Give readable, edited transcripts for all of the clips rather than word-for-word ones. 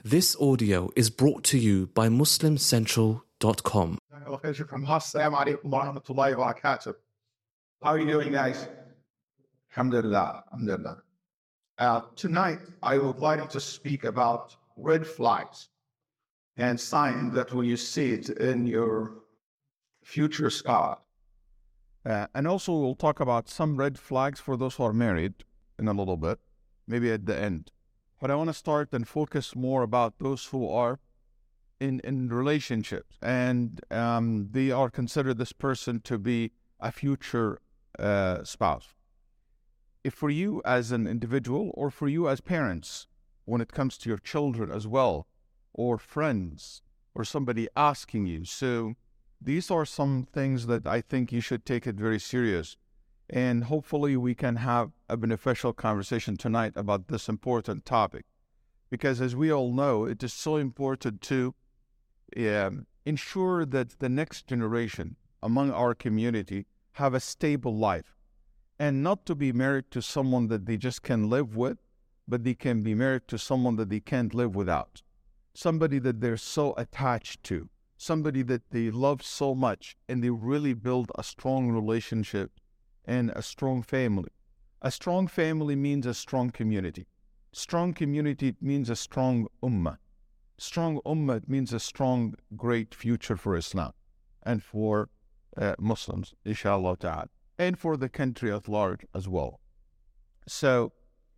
This audio is brought to you by MuslimCentral.com. Assalamu alaikum wa rahmatullahi wa barakatuh. How are you doing, guys? Alhamdulillah. Tonight, I would like to speak about red flags and signs that when you see it in your future scar. And also we'll talk about some red flags for those who are married in a little bit, maybe at the end. But I want to start and focus more about those who are in relationships and they are considered this person to be a future spouse. If for you as an individual or for you as parents, when it comes to your children as well, or friends, or somebody asking you. So these are some things that I think you should take it very serious. And hopefully we can have a beneficial conversation tonight about this important topic. Because as we all know, it is so important to ensure that the next generation among our community have a stable life. And not to be married to someone that they just can live with, but they can be married to someone that they can't live without. Somebody that they're so attached to. Somebody that they love so much and they really build a strong relationship and a strong family. A strong family means a strong community. Strong community means a strong ummah. Strong ummah means a strong, great future for Islam and for Muslims, inshallah ta'ala, and for the country at large as well. So,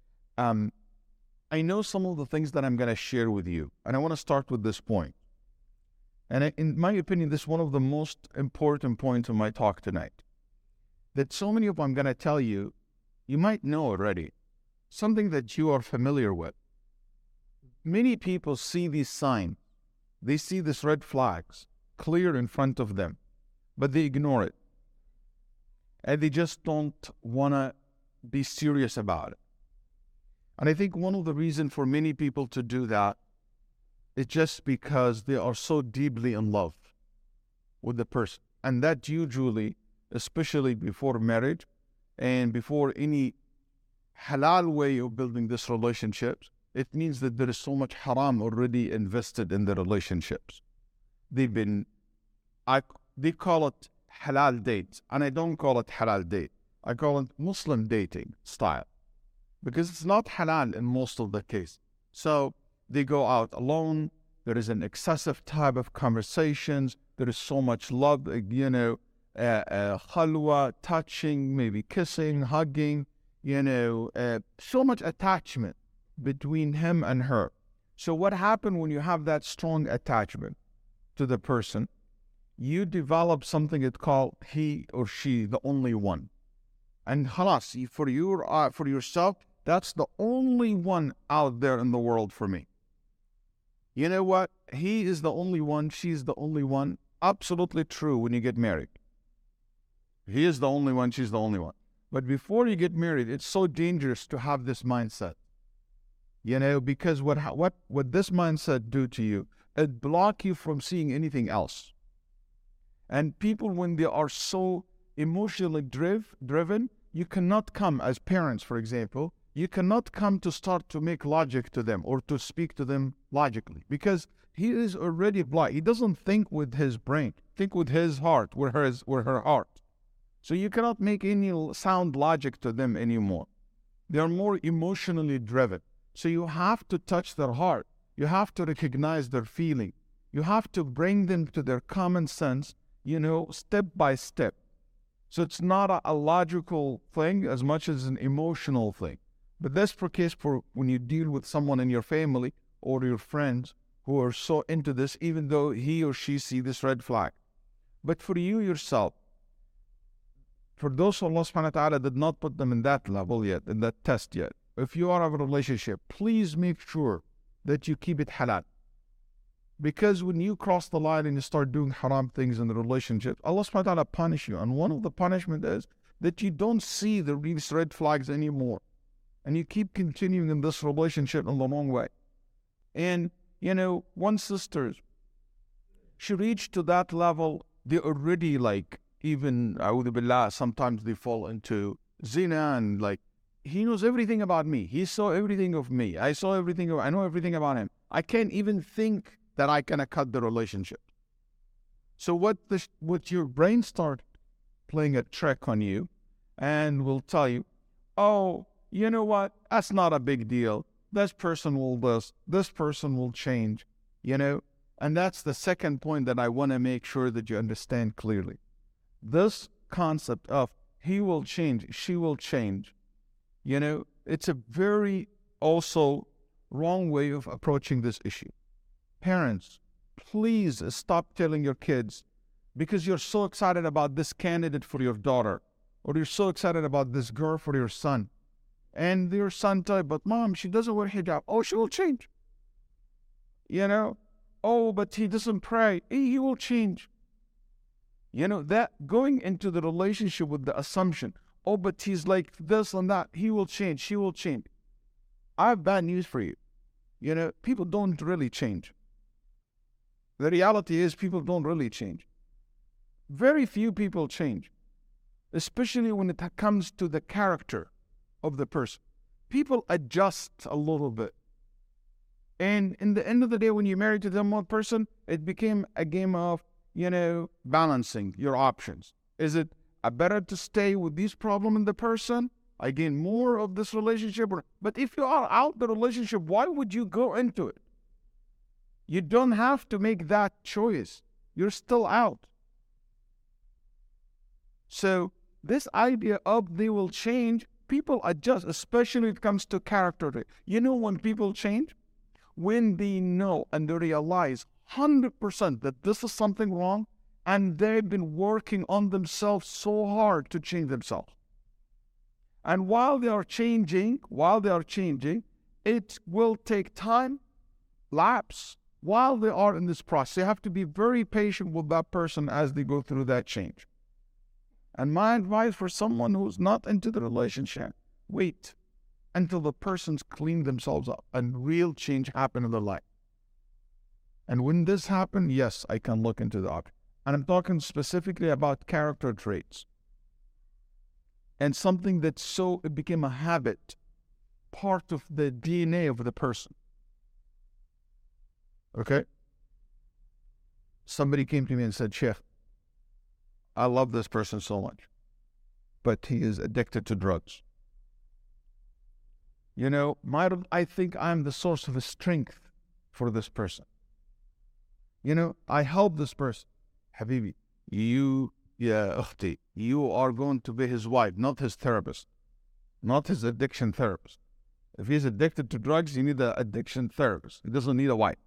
I know some of the things that I'm going to share with you, and I want to start with this point. And in my opinion, this is one of the most important points of my talk tonight. That so many of them I'm going to tell you, you might know already, something that you are familiar with. Many people see these signs, they see these red flags clear in front of them, but they ignore it. And they just don't want to be serious about it. And I think one of the reasons for many people to do that is just because they are so deeply in love with the person. And that usually, especially before marriage and before any halal way of building this relationships, it means that there is so much haram already invested in the relationships. They call it halal dates, and I don't call it halal date. I call it Muslim dating style, because it's not halal in most of the case. So they go out alone. There is an excessive type of conversations. There is so much love, khalwa, touching, maybe kissing, hugging, so much attachment between him and her. So what happens when you have that strong attachment to the person? You develop something it's called he or she, the only one. And khalas, for yourself, that's the only one out there in the world for me. You know what? He is the only one, she's the only one. Absolutely true when you get married. He is the only one, she's the only one. But before you get married, it's so dangerous to have this mindset. Because what this mindset do to you, it block you from seeing anything else. And people, when they are so emotionally driven, you cannot come as parents, for example, you cannot come to start to make logic to them or to speak to them logically, because he is already blind. He doesn't think with his brain, think with his heart, with her heart. So you cannot make any sound logic to them anymore. They are more emotionally driven. So you have to touch their heart. You have to recognize their feeling. You have to bring them to their common sense, step by step. So it's not a logical thing as much as an emotional thing. But that's for case for when you deal with someone in your family or your friends who are so into this, even though he or she see this red flag. But for you yourself, for those who Allah subhanahu wa ta'ala did not put them in that level yet, in that test yet, if you are in a relationship, please make sure that you keep it halal. Because when you cross the line and you start doing haram things in the relationship, Allah subhanahu wa ta'ala punish you. And one of the punishment is that you don't see these red flags anymore. And you keep continuing in this relationship in the wrong way. And, one sister, she reached to that level, they already even, a'udhu billah, sometimes they fall into zina and he knows everything about me. He saw everything of me. I know everything about him. I can't even think that I can cut the relationship. So what your brain start playing a trick on you and will tell you, oh, you know what? That's not a big deal. This person will this person will change, you know? And that's the second point that I want to make sure that you understand clearly. This concept of he will change, she will change, you know, it's a very also wrong way of approaching this issue. Parents, please stop telling your kids because you're so excited about this candidate for your daughter, or you're so excited about this girl for your son. And your son tells you, but mom, she doesn't wear hijab. Oh, she will change. You know, oh, but he doesn't pray. He will change. You know, that going into the relationship with the assumption, oh, but he's like this and that. He will change. She will change. I have bad news for you. You know, people don't really change. The reality is people don't really change. Very few people change, especially when it comes to the character of the person. People adjust a little bit. And in the end of the day, when you're married to them one person, it became a game of, you know, balancing your options. Is it better to stay with this problem in the person? I gain more of this relationship. But if you are out the relationship, why would you go into it? You don't have to make that choice. You're still out. So this idea of they will change, people adjust, especially when it comes to character. You know when people change? When they know and they realize 100% that this is something wrong, and they've been working on themselves so hard to change themselves. And while they are changing, it will take time, lapse, while they are in this process. You have to be very patient with that person as they go through that change. And my advice for someone who's not into the relationship, wait until the person's cleaned themselves up and real change happen in their life. And when this happens, yes, I can look into the option. And I'm talking specifically about character traits. And something that it became a habit, part of the DNA of the person. Okay? Somebody came to me and said, Sheikh, I love this person so much, but he is addicted to drugs. You know, I think I'm the source of strength for this person. You know, I help this person. Habibi, you are going to be his wife, not his therapist, not his addiction therapist. If he's addicted to drugs, you need an addiction therapist. He doesn't need a wife.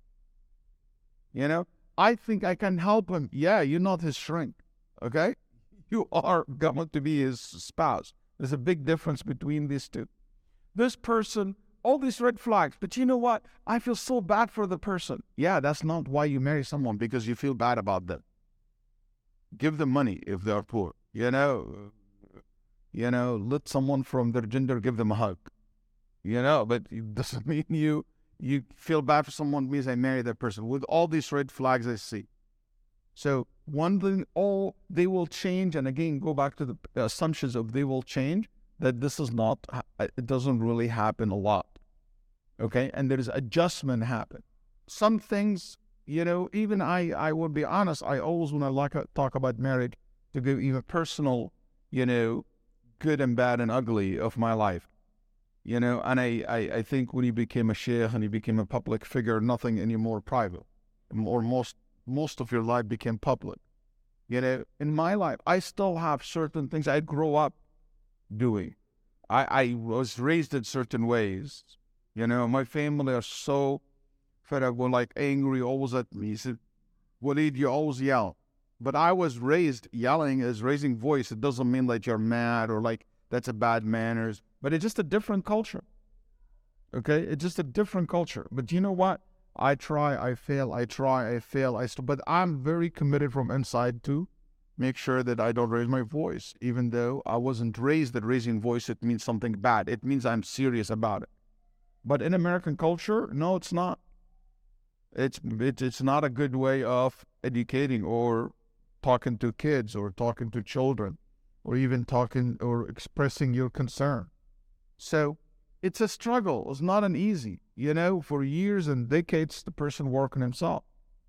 You know, I think I can help him. Yeah, you're not his shrink, okay? You are going to be his spouse. There's a big difference between these two. This person, all these red flags, but you know what? I feel so bad for the person. Yeah, that's not why you marry someone, because you feel bad about them. Give them money if they are poor. You know, let someone from their gender give them a hug. You know, but it doesn't mean you feel bad for someone means I marry that person. With all these red flags I see. So one thing, they will change, and again, go back to the assumptions of they will change, that this is not, it doesn't really happen a lot. Okay? And there is adjustment happen. Some things, you know, even I will be honest, I always, when I talk about marriage, to give even personal, you know, good and bad and ugly of my life. You know, and I think when you became a sheikh and you became a public figure, nothing anymore private, or most of your life became public. You know, in my life, I still have certain things I grew up doing. I was raised in certain ways. You know, my family are so fed up, like angry, always at me. He said, Walid, you always yell. But I was raised, yelling is raising voice. It doesn't mean like you're mad or like that's a bad manners. But it's just a different culture. Okay? It's just a different culture. But you know what? I try, I fail, I try, I fail, but I'm very committed from inside to make sure that I don't raise my voice, even though I wasn't raised that raising voice, it means something bad. It means I'm serious about it. But in American culture, no, it's not. It's not a good way of educating or talking to kids or talking to children or even talking or expressing your concern. So it's a struggle. It's not an easy. for years and decades, the person work on himself.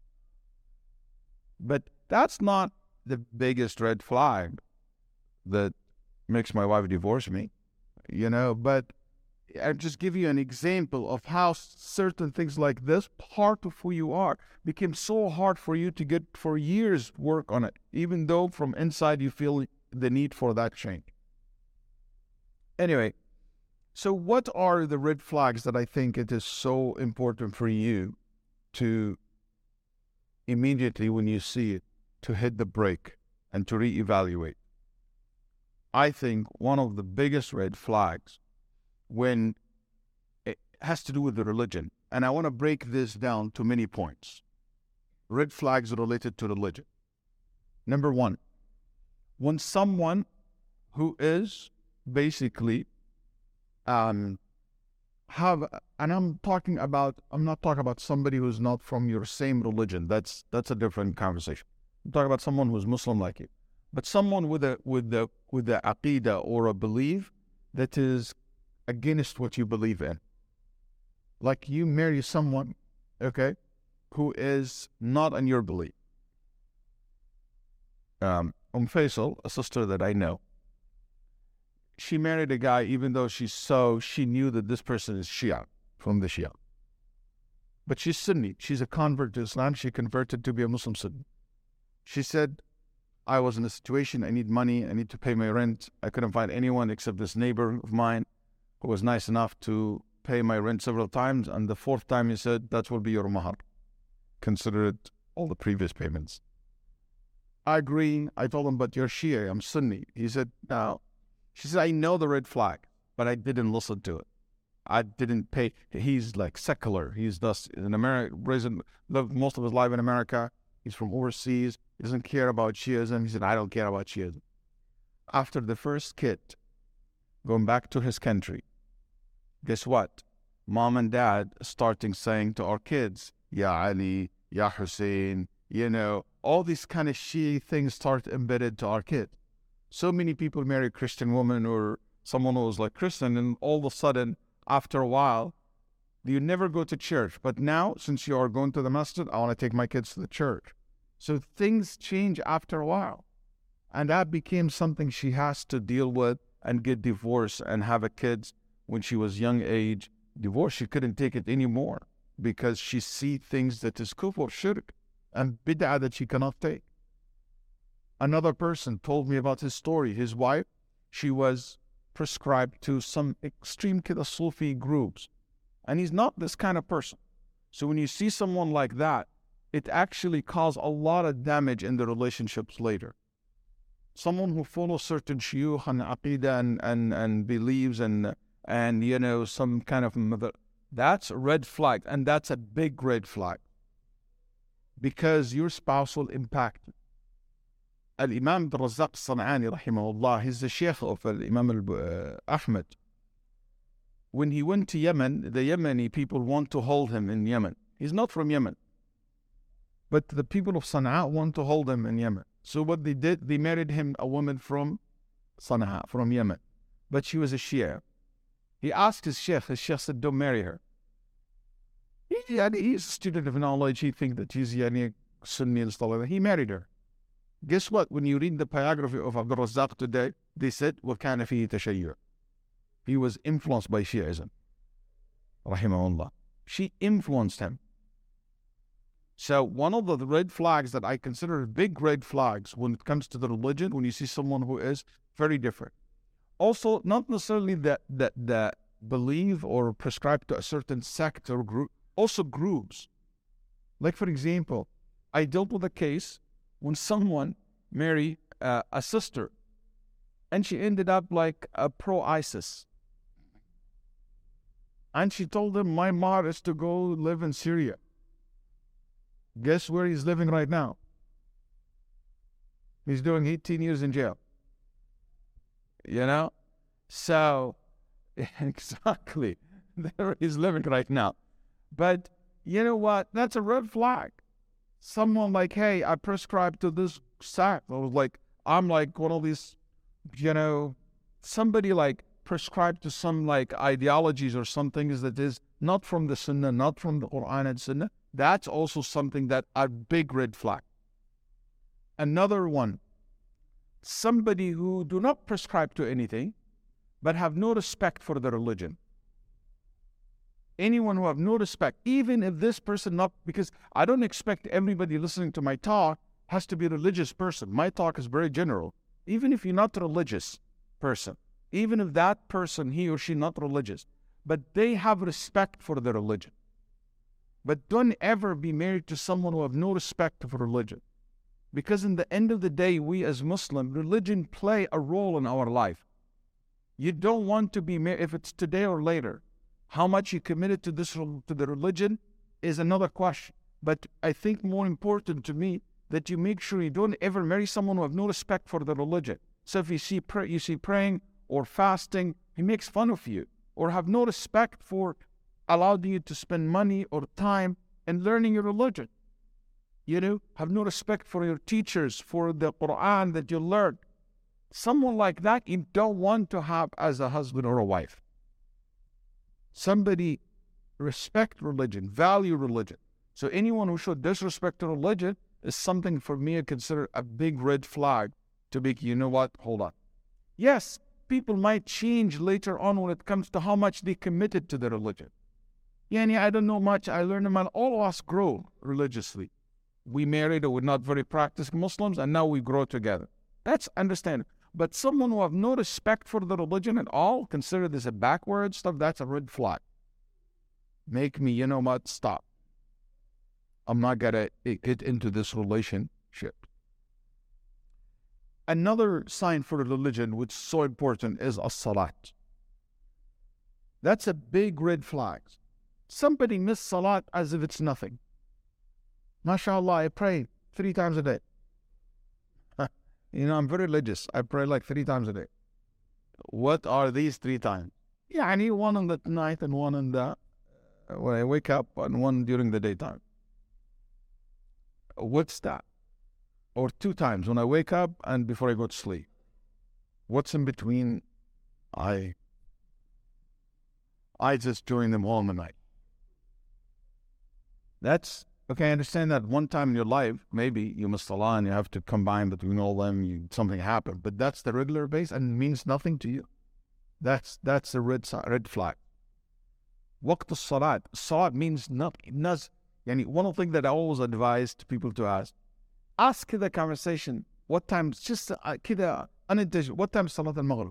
But that's not the biggest red flag that makes my wife divorce me, but I'll just give you an example of how certain things like this, part of who you are, became so hard for you to get for years work on it, even though from inside you feel the need for that change. Anyway, so what are the red flags that I think it is so important for you to immediately when you see it, to hit the brake and to reevaluate? I think one of the biggest red flags when it has to do with the religion, and I want to break this down to many points. Red flags related to religion. Number one, when someone who is basically I'm not talking about somebody who's not from your same religion. That's a different conversation. I'm talking about someone who's Muslim like you, but someone with the aqidah or a belief that is against what you believe in. Like you marry someone, okay, who is not in your belief. Faisal, a sister that I know, she married a guy even though she knew that this person is Shia, from the Shia. But she's Sunni. She's a convert to Islam. She converted to be a Muslim Sunni. She said, I was in a situation, I need money, I need to pay my rent. I couldn't find anyone except this neighbor of mine who was nice enough to pay my rent several times. And the fourth time he said, that will be your mahar. Consider it all the previous payments. I agree. I told him, but you're Shia, I'm Sunni. He said, no. She said, I know the red flag, but I didn't listen to it. I didn't pay. He's like secular. He's thus in America, lived most of his life in America. He's from overseas. He doesn't care about Shiism. He said, I don't care about Shiism. After the first kid, going back to his country, guess what? Mom and dad starting saying to our kids, Ya Ali, Ya Hussein, all these kind of Shia things start embedded to our kids. So many people marry a Christian woman or someone who was like Christian, and all of a sudden, after a while, you never go to church. But now, since you are going to the masjid, I want to take my kids to the church. So things change after a while. And that became something she has to deal with and get divorced and have a kid when she was young age. Divorce, she couldn't take it anymore because she see things that is kufr, shirk, and bid'ah that she cannot take. Another person told me about his story. His wife, she was prescribed to some extreme Kida Sufi groups. And he's not this kind of person. So when you see someone like that, it actually causes a lot of damage in the relationships later. Someone who follows certain shuyukh and aqidah and believes and some kind of mother, that's a red flag, and that's a big red flag. Because your spouse will impact it. Al-Imam Abdul Razzaq San'ani, rahimahullah, he's the sheikh of Imam Ahmed. When he went to Yemen, the Yemeni people want to hold him in Yemen. He's not from Yemen. But the people of Sana'a want to hold him in Yemen. So what they did, they married him a woman from Sana'a, from Yemen. But she was a Shia. He asked his sheikh said, don't marry her. He's a student of knowledge. He thinks that he's Sunni and stuff like that. He married her. Guess what? When you read the biography of Abdul Razzaq today, they said, وَكَانَ فِيهِ تَشَيُّعٌ. He was influenced by Shiism. Rahimahullah. She influenced him. So one of the red flags that I consider big red flags when it comes to the religion, when you see someone who is very different. Also, not necessarily that believe or prescribe to a certain sect or group, also groups. Like, for example, I dealt with a case when someone married a sister and she ended up like a pro-ISIS. And she told him, my mar is to go live in Syria. Guess where he's living right now? He's doing 18 years in jail. So, exactly, there he's living right now. But you know what? That's a red flag. Someone like, hey, I prescribe to this sect. I was like, I'm like one of these, somebody like prescribed to some like ideologies or some things that is not from the Sunnah, not from the Quran and Sunnah, that's also something that are big red flag. Another one, somebody who do not prescribe to anything, but have no respect for the religion. Anyone who have no respect, even if this person not, because I don't expect everybody listening to my talk has to be a religious person. My talk is very general. Even if you're not a religious person, even if that person, he or she not religious, but they have respect for the religion. But don't ever be married to someone who have no respect for religion. Because in the end of the day, we as Muslims, religion play a role in our life. You don't want to be married, if it's today or later. How much you committed to the religion is another question. But I think more important to me that you make sure you don't ever marry someone who have no respect for the religion. So if you see praying or fasting, he makes fun of you, or have no respect for allowing you to spend money or time in learning your religion. Have no respect for your teachers, for the Quran that you learn. Someone like that you don't want to have as a husband or a wife. Somebody respect religion, value religion. So anyone who should disrespect the religion is something for me to consider a big red flag to be, you know what, hold on. Yes, people might change later on when it comes to how much they committed to the religion. I don't know much, I learned about all of us grow religiously. We married or we're not very practicing Muslims, and now we grow together. That's understandable. But someone who have no respect for the religion at all, consider this a backward stuff, that's a red flag. Make me, stop. I'm not going to get into this relationship. Another sign for religion, which is so important, is as-salat. That's a big red flag. Somebody miss salat as if it's nothing. MashaAllah, I pray 3 times a day. I'm very religious. I pray like 3 times a day. What are these 3 times? One in the night and one in the when I wake up, and one during the daytime. What's that? Or 2 times when I wake up and before I go to sleep. What's in between? I just join them all in the night. That's okay. I understand that one time in your life, maybe you missed Allah and you have to combine between all them. Something happened, but that's the regular base and means nothing to you. That's a red flag. Waqt as-salat. Salat means nothing. One of the things that I always advise to people to ask the conversation, what time, just كده unintentional, what time is Salat al-Maghrib?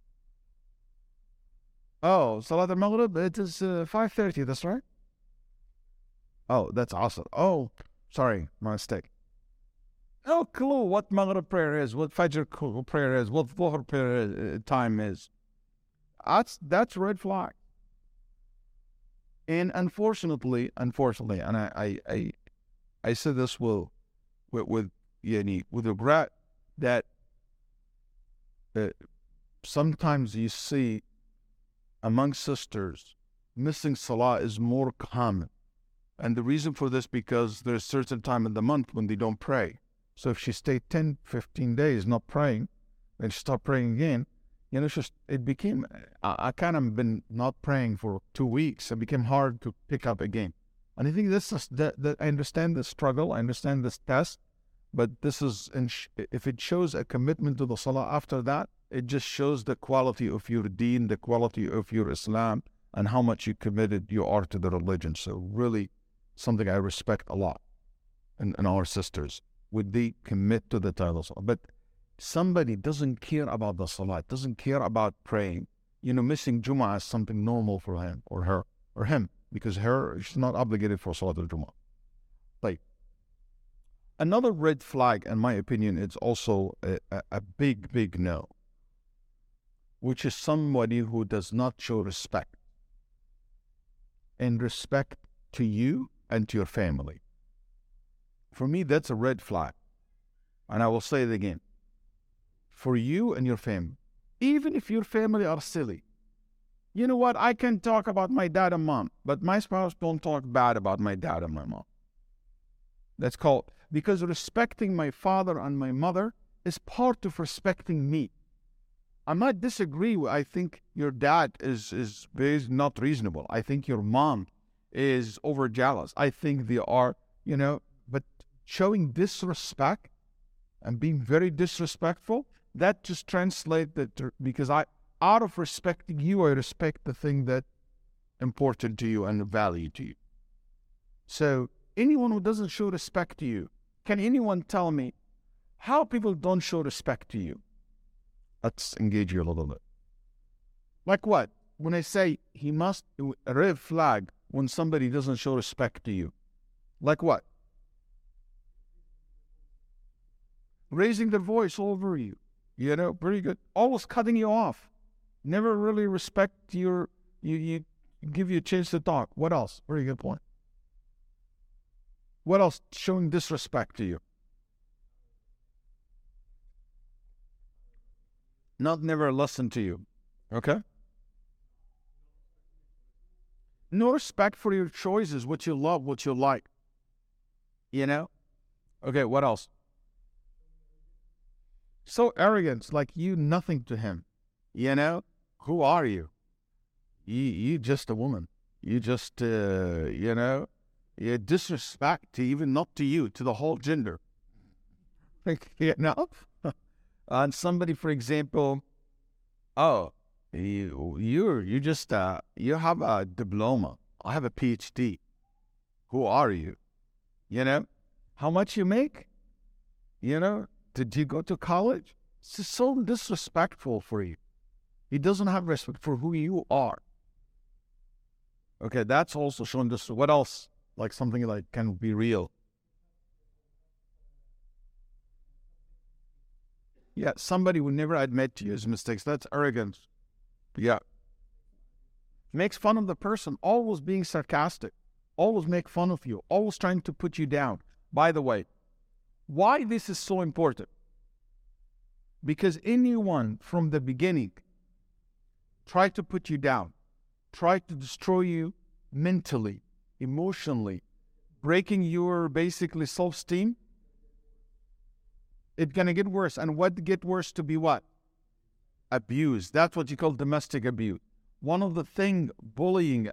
Oh, Salat al-Maghrib, it is 5:30, that's right? Oh, that's awesome. Oh, sorry, my mistake. No clue what Maghrib prayer is, what Fajr prayer is, what Dhuhr prayer time is. That's red flag. And unfortunately, and I say this with regret, that sometimes you see among sisters missing salah is more common. And the reason for this, because there's a certain time in the month when they don't pray. So if she stayed 10, 15 days not praying, then she stopped praying again, it became, I kind of been not praying for 2 weeks. It became hard to pick up again. And I think this is, that I understand the struggle, I understand this test, but this is, if it shows a commitment to the salah after that, it just shows the quality of your deen, the quality of your Islam, and how much you committed you are to the religion. So really something I respect a lot in our sisters. Would they commit to the title salah? But somebody doesn't care about the salah, doesn't care about praying. Missing Jumu'ah is something normal for him or her or him, because she's not obligated for Salat al-Jumu'ah. Like, another red flag, in my opinion, it's also a big no, which is somebody who does not show respect. And respect to you and to your family. For me, that's a red flag. And I will say it again. For you and your family. Even if your family are silly. You know what? I can talk about my dad and mom, but my spouse don't talk bad about my dad and my mom. That's called, because respecting my father and my mother is part of respecting me. I might disagree. I think your dad is not reasonable. I think your mom is over jealous. I think they are, but showing disrespect and being very disrespectful, that just translates that because out of respecting you, I respect the thing that important to you and value to you. So anyone who doesn't show respect to you, can anyone tell me how people don't show respect to you? Let's engage you a little bit. Like what? When I say a red flag when somebody doesn't show respect to you. Like what? Raising their voice over you. Pretty good. Always cutting you off. Never really respect you give you a chance to talk. What else? Very good point. What else? Showing disrespect to you. Not never listen to you. Okay? No respect for your choices, what you love, what you like. Okay, what else? So arrogant, like you nothing to him. Who are you? You just a woman. You just, you disrespect to even not to you, to the whole gender. And somebody, for example, you just you have a diploma. I have a PhD. Who are you? How much you make? Did you go to college? It's so disrespectful for you. He doesn't have respect for who you are. Okay, that's also showing this. What else? Like something like can be real. Yeah, somebody would never admit to his mistakes. That's arrogance. Yeah. Makes fun of the person, always being sarcastic, always make fun of you, always trying to put you down. By the way, why this is so important? Because anyone from the beginning tried to put you down, tried to destroy you mentally, emotionally, breaking your basically self-esteem, it's going to get worse. And what get worse to be what? Abuse. That's what you call domestic abuse. One of the things bullying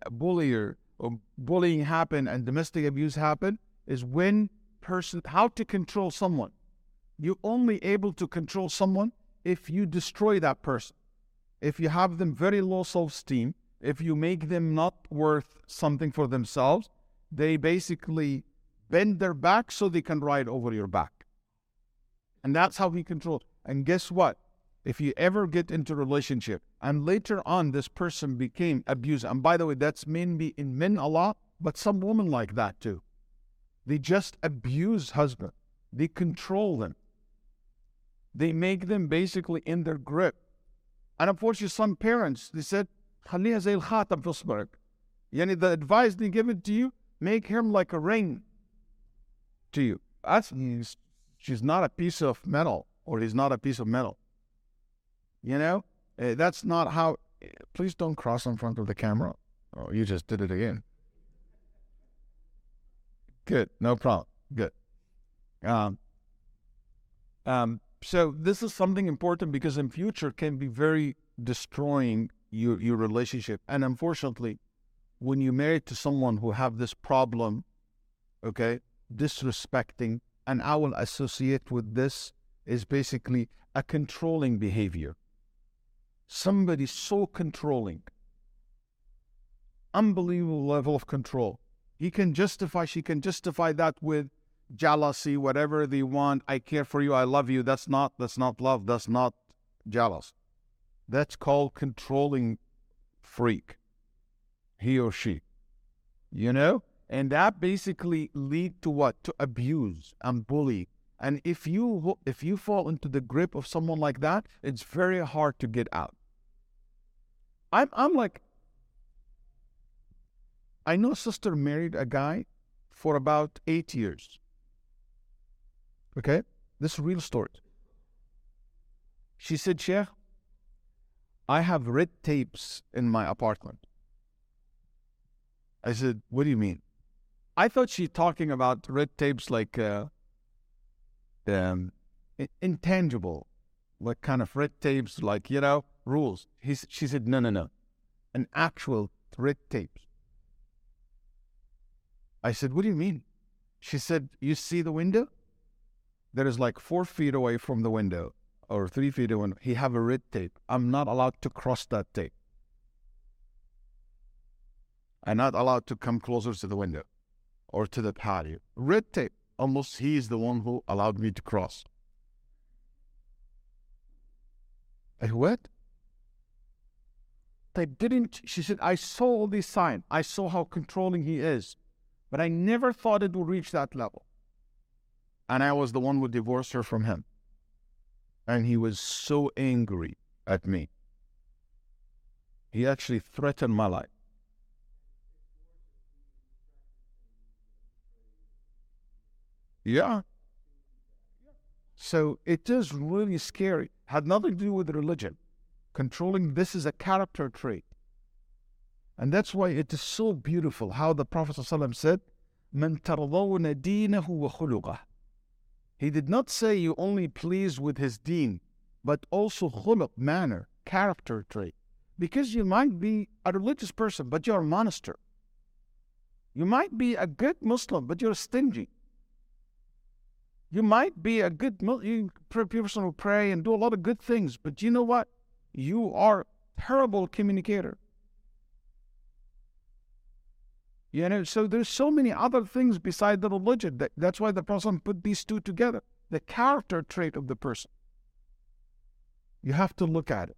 happen and domestic abuse happen is when how to control someone. You're only able to control someone if you destroy that person. If you have them very low self-esteem, if you make them not worth something for themselves, they basically bend their back so they can ride over your back. And that's how he controls. And guess what? If you ever get into a relationship and later on this person became abusive, and by the way, that's mainly in men a lot, but some women like that too. They just abuse husband. They control them. They make them basically in their grip. And unfortunately, some parents, they said, خليها زي الخاتم في صبعك. The advice they give it to you, make him like a ring to you. She's not a piece of metal, or he's not a piece of metal. That's not how. Please don't cross in front of the camera. Oh, you just did it again. Good, no problem. Good. So this is something important because in future can be very destroying your relationship. And unfortunately, when you're married to someone who have this problem, okay, disrespecting, and I will associate with this is basically a controlling behavior. Somebody so controlling, unbelievable level of control. She can justify that with jealousy, whatever they want. I care for you, I love you. That's not love, that's not jealous. That's called controlling freak, he or she. And that basically lead to what? To abuse and bully. And if you fall into the grip of someone like that, it's very hard to get out. I'm like, I know a sister married a guy for about 8 years. Okay? This is a real story. She said, Sheikh, I have red tapes in my apartment. I said, what do you mean? I thought she's talking about red tapes like intangible, like kind of red tapes, like, rules. She said, no, no, no. An actual red tapes. I said, what do you mean? She said, you see the window? There is like 4 feet away from the window or 3 feet away. He have a red tape. I'm not allowed to cross that tape. I'm not allowed to come closer to the window or to the patio. Red tape. Almost he is the one who allowed me to cross. What? She said, I saw all these signs. I saw how controlling he is. But I never thought it would reach that level. And I was the one who divorced her from him. And he was so angry at me. He actually threatened my life. Yeah. So it is really scary. Had nothing to do with religion. Controlling this is a character trait. And that's why it is so beautiful how the Prophet ﷺ said, مَنْ تَرْضَوْنَ دِينَهُ وَخُلُقَهُ. He did not say you only pleased with his deen, but also khuluq, manner, character trait. Because you might be a religious person, but you're a monster. You might be a good Muslim, but you're stingy. You might be a good person who pray and do a lot of good things, but you know what? You are a terrible communicator. So there's so many other things beside the religion. That's why the Prophet put these two together. The character trait of the person. You have to look at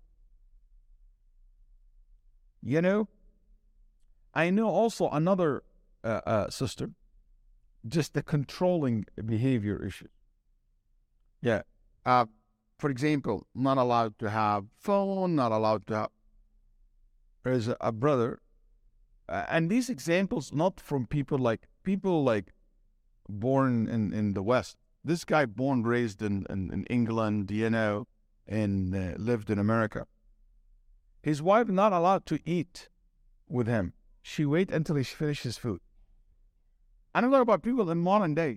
it. I know also another sister, just the controlling behavior issue. Yeah. For example, not allowed to have phone, not allowed to have... There's a brother, and these examples not from people like born in the West. This guy born, raised in England, and lived in America. His wife not allowed to eat with him. She wait until he finishes food. I don't know about people in modern day.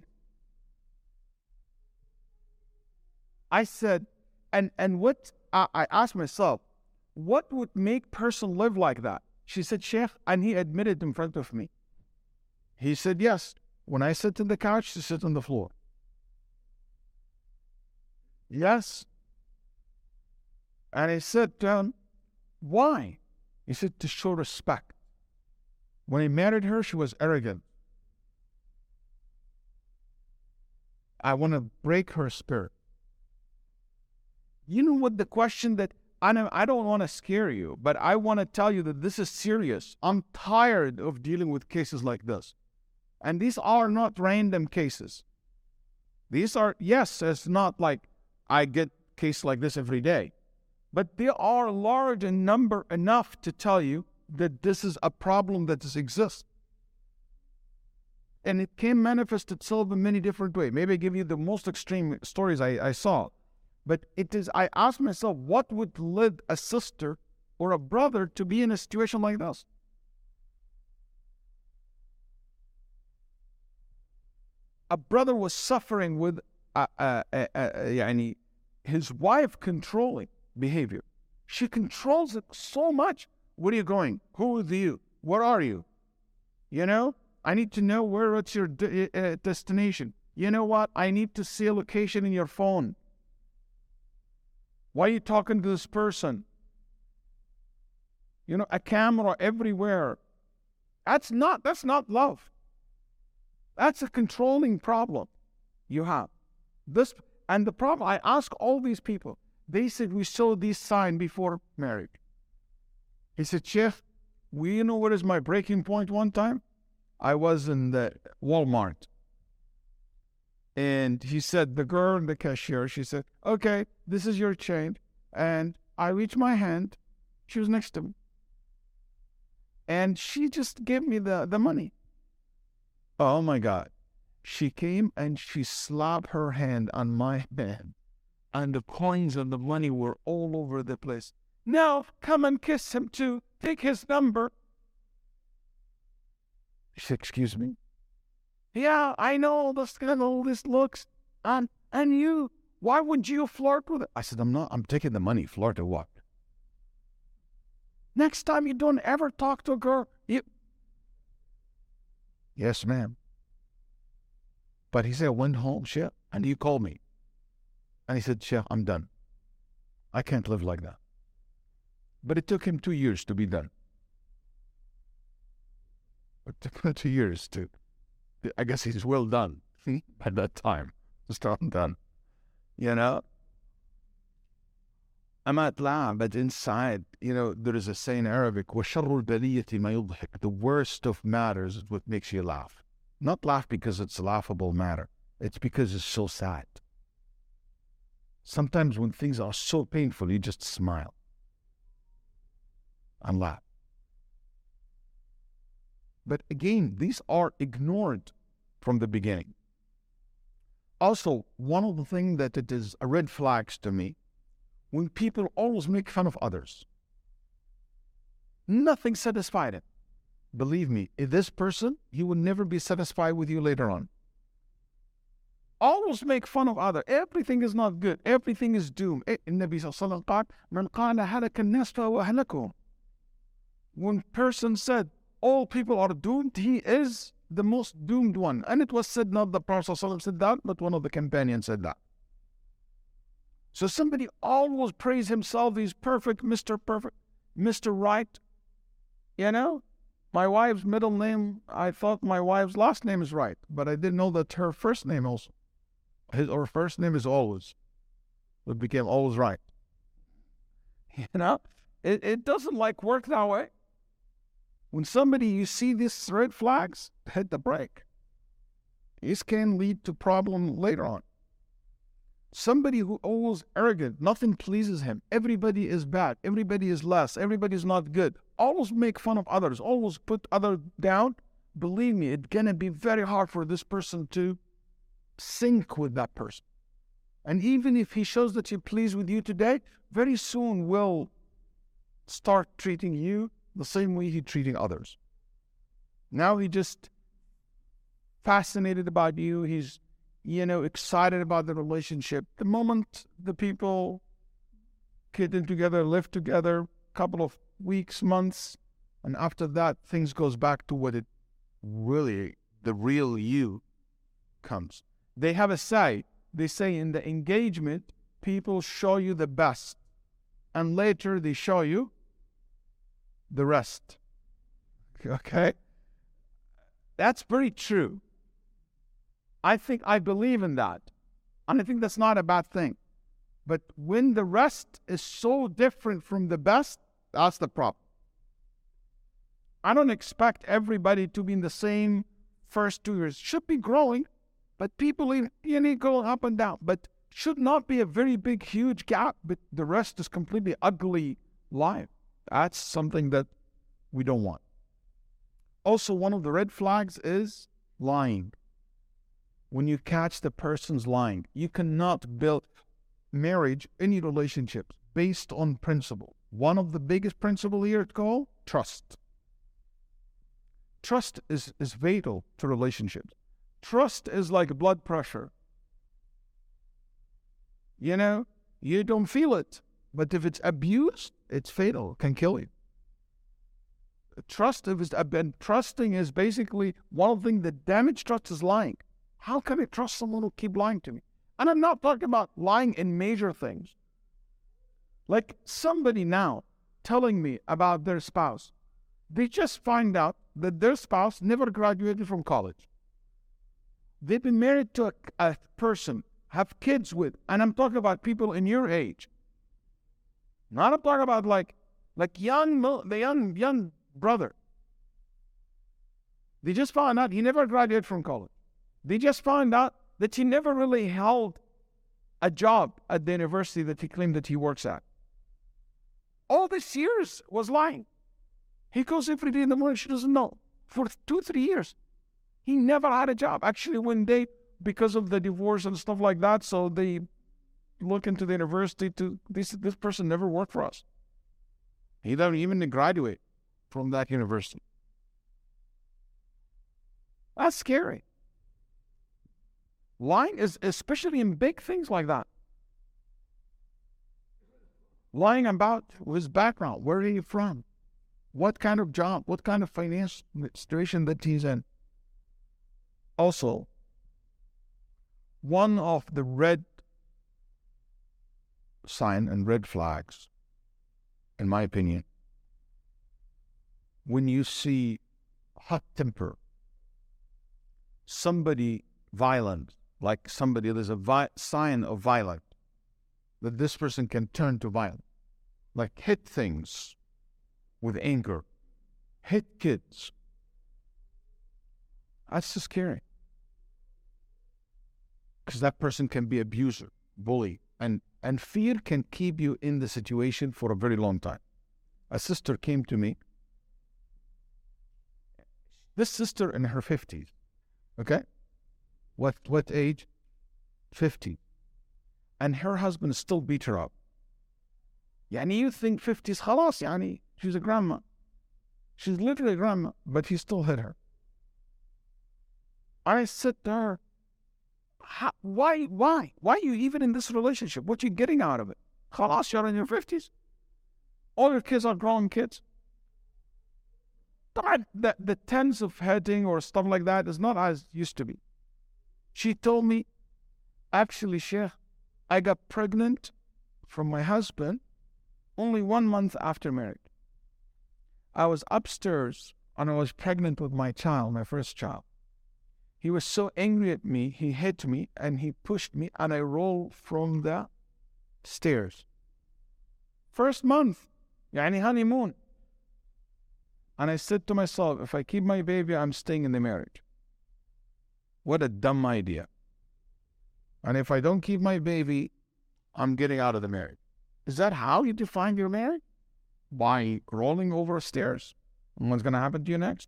I said, and what I asked myself, what would make person live like that? She said, Sheikh, and he admitted in front of me. He said, yes, when I sit on the couch, to sit on the floor. Yes. And I said to him, why? He said, to show respect. When he married her, she was arrogant. I want to break her spirit. You know what the question that, I don't want to scare you, but I want to tell you that this is serious. I'm tired of dealing with cases like this. And these are not random cases. These are, yes, it's not like I get cases like this every day. But they are large in number enough to tell you that this is a problem that exists. And it can manifest itself in many different ways. Maybe I give you the most extreme stories I saw. But I asked myself, what would lead a sister or a brother to be in a situation like this? A brother was suffering with his wife controlling behavior. She controls it so much. Where are you going? Who is you? Where are you? I need to know where it's your destination. You know what? I need to see a location in your phone. Why are you talking to this person? A camera everywhere. That's not love. That's a controlling problem you have. And the problem, I ask all these people, they said, we saw this sign before marriage. He said, Sheikh, you know what is my breaking point one time? I was in the Walmart. And he said, the girl, the cashier, she said, okay, this is your change. And I reached my hand. She was next to me. And she just gave me the money. Oh my God. She came and she slapped her hand on my hand. And the coins and the money were all over the place. Now, come and kiss him too. Take his number. She said, excuse me? Yeah, I know the scandal, this looks. And you, Why would you flirt with it? I said, I'm taking the money. Flirt or what? Next time you don't ever talk to a girl. Yes, ma'am. But he said, I went home, Sheikh, and you called me. And he said, Sheikh, I'm done. I can't live like that. But it took him 2 years to be done. It took him 2 years to, I guess he's well done at that time. Just I'm done. You know? I'm at laugh, but inside, there is a saying in Arabic, وَشَرُّ الْبَلِيَّةِ مَا يُضْحِكُ. The worst of matters is what makes you laugh. Not laugh because it's a laughable matter. It's because it's so sad. Sometimes when things are so painful, you just smile and laugh. But again, these are ignored from the beginning. Also, one of the things that it is a red flags to me, when people always make fun of others. Nothing satisfied him. Believe me, if this person, he will never be satisfied with you later on. Always make fun of others. Everything is not good. Everything is doomed. النبي صلى الله عليه وسلم قال من قال هلك الناس فهو أهلكهم. When person said all people are doomed, he is the most doomed one. And it was said, not the Prophet ﷺ said that, but one of the companions said that. So somebody always praise himself, he's perfect, Mr. Perfect, Mr. Right. My wife's middle name, I thought my wife's last name is right, but I didn't know that her first name also. Her first name is always. It became always right. It doesn't work that way. When somebody, you see these red flags, hit the brake. This can lead to problem later on. Somebody who always arrogant, nothing pleases him. Everybody is bad. Everybody is less. Everybody is not good. Always make fun of others. Always put others down. Believe me, it's going to be very hard for this person to sync with that person. And even if he shows that he's pleased with you today, very soon will start treating you the same way he's treating others. Now he just fascinated about you. He's excited about the relationship. The moment the people get in together, live together, couple of weeks, months, and after that, things goes back to what it really, the real you comes. They have a say. They say in the engagement, people show you the best, and later they show you the rest. Okay? That's very true. I believe in that. And I think that's not a bad thing. But when the rest is so different from the best, that's the problem. I don't expect everybody to be in the same first 2 years. Should be growing, but people go up and down. But should not be a very big, huge gap, but the rest is completely ugly life. That's something that we don't want. Also, one of the red flags is lying. When you catch the person's lying, you cannot build marriage, any relationships, based on principle. One of the biggest principles here is called trust. Trust is vital to relationships. Trust is like blood pressure. You don't feel it, but if it's abused, it's fatal, it can kill you. Trusting is basically one of the things that damage trust is lying. How can I trust someone who keep lying to me? And I'm not talking about lying in major things. Like somebody now telling me about their spouse. They just find out that their spouse never graduated from college. They've been married to a person, have kids with, and I'm talking about people in your age. Not I'm talking about like the young brother. They just found out he never graduated from college. They just found out that he never really held a job at the university that he claimed that he works at. All these years was lying. He goes every day in the morning, she doesn't know. For 2-3 years, he never had a job. Actually, when because of the divorce and stuff like that, so they look into the university to, this person never worked for us. He didn't even graduate from that university. That's scary. Lying is especially in big things like that. lying about his background. Where are you from? What kind of job? What kind of financial situation that he's in? Also, one of the red sign and red flags, in my opinion, when you see hot temper, somebody violent, like somebody, there's a sign of violence, that this person can turn to violence, like hit things with anger, hit kids. That's so scary. Because that person can be abuser, bully, and fear can keep you in the situation for a very long time. A sister came to me. This sister in her 50s, okay? What age? 50. And her husband still beat her up. Yani you think 50s, خلاص, yani she's a grandma. She's literally a grandma, but he still hit her. I said to her, why? Why are you even in this relationship? What are you getting out of it? خلاص, you're in your 50s. All your kids are grown kids. The tense of hitting or stuff like that is not as used to be. She told me, actually, Sheikh, I got pregnant from my husband only 1 month after marriage. I was upstairs and I was pregnant with my child, my first child. He was so angry at me, he hit me and he pushed me and I rolled from the stairs. First month, yani honeymoon. And I said to myself, if I keep my baby, I'm staying in the marriage. What a dumb idea. And if I don't keep my baby, I'm getting out of the marriage. Is that how you define your marriage? By rolling over stairs? And what's going to happen to you next?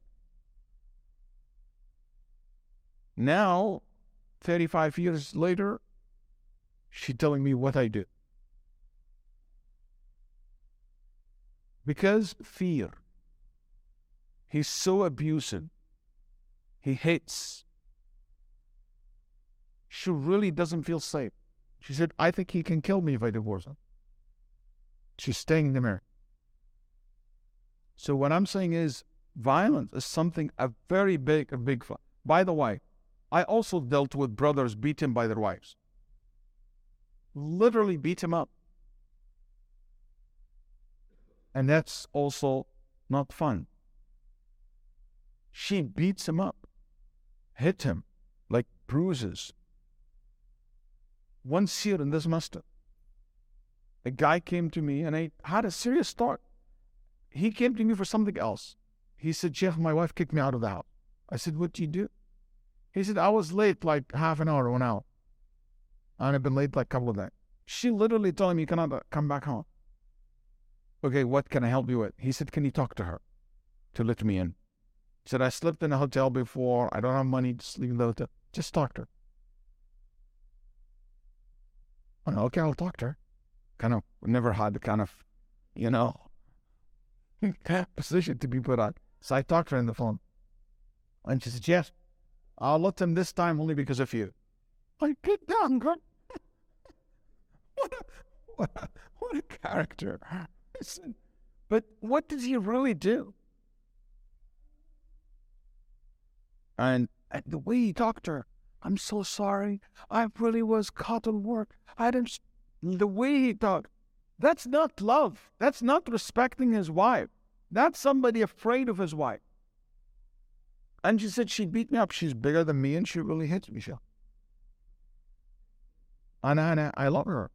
Now, 35 years later, she's telling me what I do. Because fear. He's so abusive. He hates. She really doesn't feel safe. She said, I think he can kill me if I divorce him. She's staying in the marriage. So what I'm saying is, violence is something, a big flag. By the way, I also dealt with brothers beaten by their wives. Literally beat him up. And that's also not fun. She beats him up, hit him, like bruises. Once here in this masjid, a guy came to me and I had a serious talk. He came to me for something else. He said, Sheikh, my wife kicked me out of the house. I said, what did you do? He said, I was late like half an hour, 1 hour. And I've been late like a couple of days. She literally told me, you cannot come back home. Okay, what can I help you with? He said, can you talk to her to let me in? He said, I slept in a hotel before. I don't have money to sleep in the hotel. Just talk to her. I know, okay, I'll talk to her. Kind of never had the kind of, position to be put on. So I talked to her on the phone. And she said, yes, I'll let him this time only because of you. I get down, girl. What a character. Listen, but what does he really do? And the way he talked to her, I'm so sorry. I really was caught on work. The way he talked, that's not love. That's not respecting his wife. That's somebody afraid of his wife. And she said, she beat me up. She's bigger than me and she really hits me. And I love her.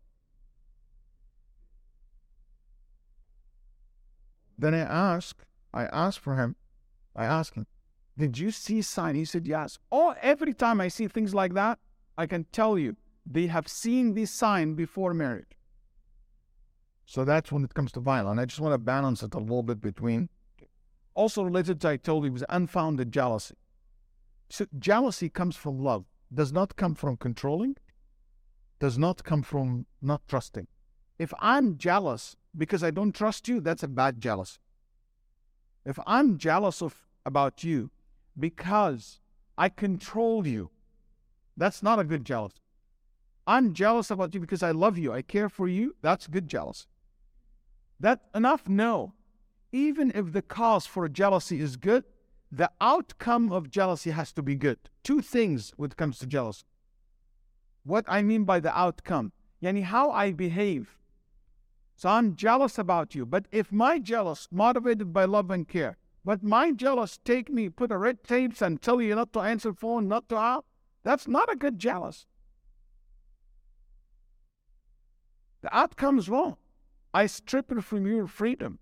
Then I asked him, did you see sign? He said, yes. Oh, every time I see things like that, I can tell you, they have seen this sign before marriage. So that's when it comes to violence. I just want to balance it a little bit between. Also related to, I told you, was unfounded jealousy. So jealousy comes from love, does not come from controlling, does not come from not trusting. If I'm jealous because I don't trust you, that's a bad jealousy. If I'm jealous about you because I control you, that's not a good jealousy. I'm jealous about you because I love you, I care for you, that's good jealousy. That enough? No. Even if the cause for jealousy is good, the outcome of jealousy has to be good. Two things when it comes to jealousy. What I mean by the outcome, yani how I behave. So I'm jealous about you, but if my jealous motivated by love and care, but my jealous take me, put a red tapes and tell you not to answer phone, not to out, that's not a good jealous. The outcome is wrong. I strip it from your freedom.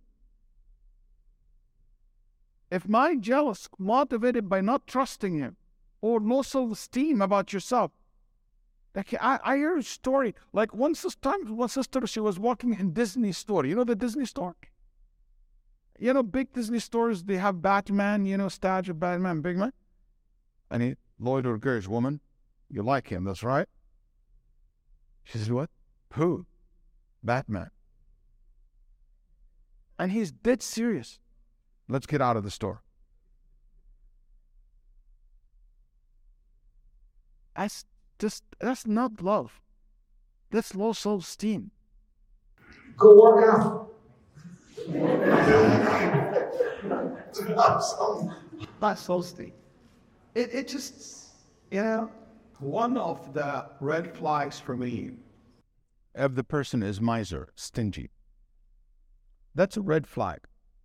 If my jealous motivated by not trusting him or no self-esteem about yourself, like I hear a story, like one sister, she was walking in Disney store. You know the Disney store? You know, big Disney stores, they have Batman, you know, statue of Batman, big man. And he, Lloyd or girls, woman, you like him, that's right. She says, what? Who? Batman. And he's dead serious. Let's get out of the store. That's not love. That's low self-esteem. Go work out. Not self-esteem. It just, you know, one of the red flags for me. If the person is miser, stingy, that's a red flag.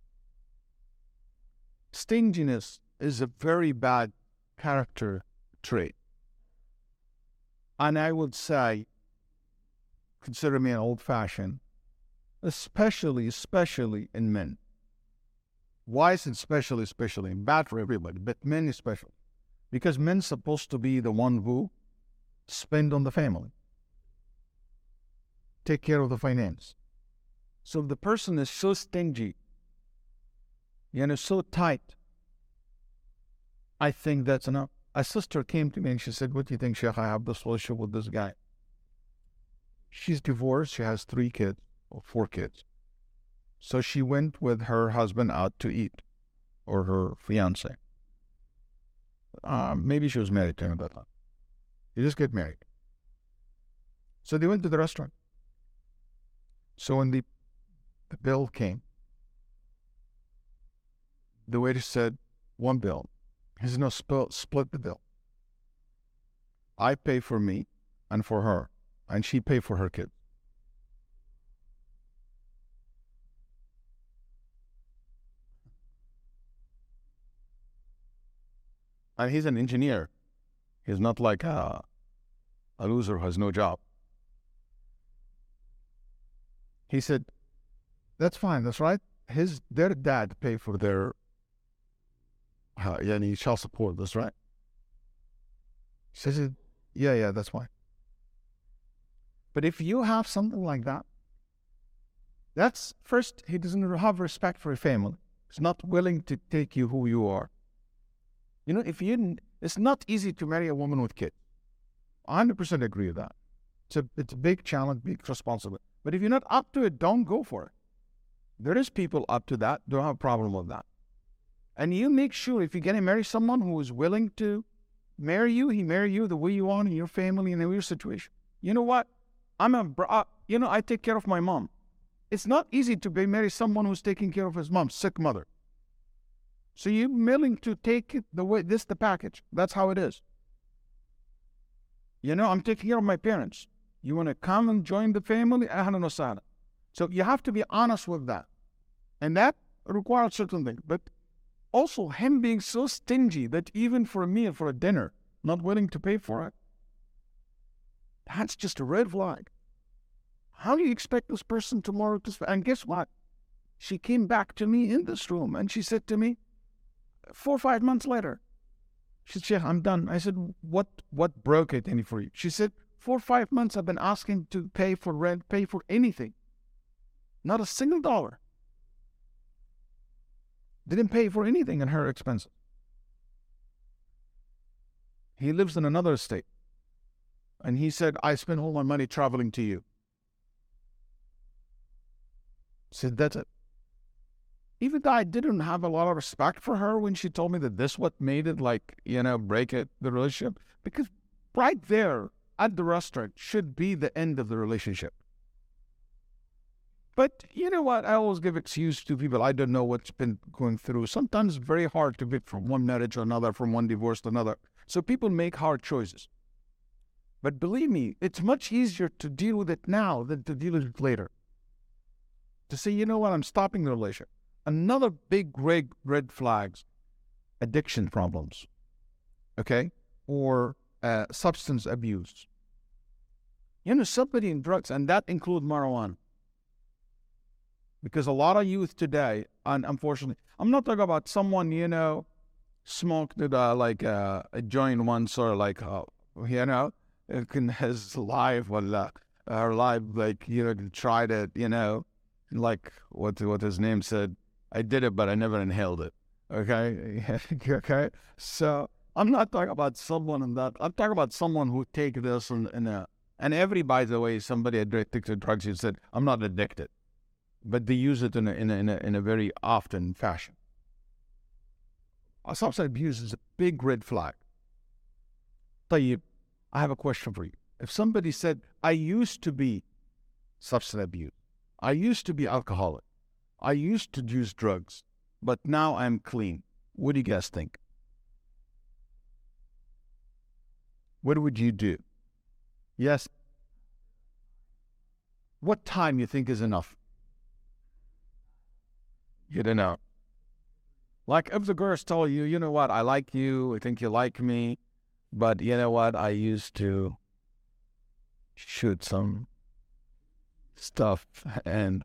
Stinginess is a very bad character trait. And I would say, consider me an old-fashioned, especially in men. Why is it especially? Bad for everybody, but men especially. Because men supposed to be the one who spend on the family, take care of the finance. So if the person is so stingy, you know, so tight, I think that's enough. A sister came to me and she said, what do you think, Sheikh? I have this relationship with this guy. She's divorced. She has 3 kids or 4 kids. So she went with her husband out to eat, or her fiance. Maybe she was married to him at that time. They just get married. So they went to the restaurant. So when the bill came, the waiter said, one bill. He said, no, split the bill. I pay for me and for her, and she pay for her kid. And he's an engineer. He's not like a loser who has no job. He said, that's fine, that's right. Their dad pay for their child support, that's right. He says, yeah, that's fine. But if you have something like that, that's first, he doesn't have respect for your family. He's not willing to take you who you are. You know, it's not easy to marry a woman with kids. I 100% agree with that. It's a big challenge, big responsibility. But if you're not up to it, don't go for it. There is people up to that, don't have a problem with that. And you make sure if you're going to marry someone who is willing to marry you, he marry you the way you want in your family and in your situation. You know what? I take care of my mom. It's not easy to marry someone who's taking care of his mom, sick mother. So you're willing to take it the package. That's how it is. You know, I'm taking care of my parents. You want to come and join the family? Ahlan wa sahlan. So you have to be honest with that. And that requires certain things. But also him being so stingy that even for a meal, for a dinner, not willing to pay for it, that's just a red flag. How do you expect this person tomorrow to... And guess what? She came back to me in this room and she said to me, 4 or 5 months later, she said, Sheikh, I'm done. I said, what broke it any for you? She said, 4 or 5 months I've been asking to pay for rent, pay for anything. Not a single dollar. Didn't pay for anything in her expenses. He lives in another state. And he said, I spent all my money traveling to you. Said, that's it. Even though I didn't have a lot of respect for her when she told me that this what made it break it, the relationship. Because right there at the restaurant should be the end of the relationship. But you know what? I always give excuse to people. I don't know what's been going through. Sometimes it's very hard to get from one marriage to another, from one divorce to another. So people make hard choices. But believe me, it's much easier to deal with it now than to deal with it later. To say, you know what, I'm stopping the relationship. Another big red flags, addiction problems, okay? Or substance abuse. You know, somebody in drugs, and that includes marijuana. Because a lot of youth today, and unfortunately, I'm not talking about someone, you know, smoked a joint once or you know, in his life or her life, like, you know, tried it, you know, like what his name said, I did it, but I never inhaled it. Okay? Okay? So I'm not talking about someone in that. I'm talking about someone who take this and every, by the way, somebody addicted to drugs, you said, I'm not addicted. But they use it in a very often fashion. Substance abuse is a big red flag. طيب, I have a question for you. If somebody said, I used to be substance abuse, I used to be alcoholic, I used to use drugs, but now I'm clean, what do you guys think? What would you do? Yes. What time you think is enough? You don't know. Like if the girls tell you, you know what, I like you, I think you like me, but you know what, I used to shoot some stuff and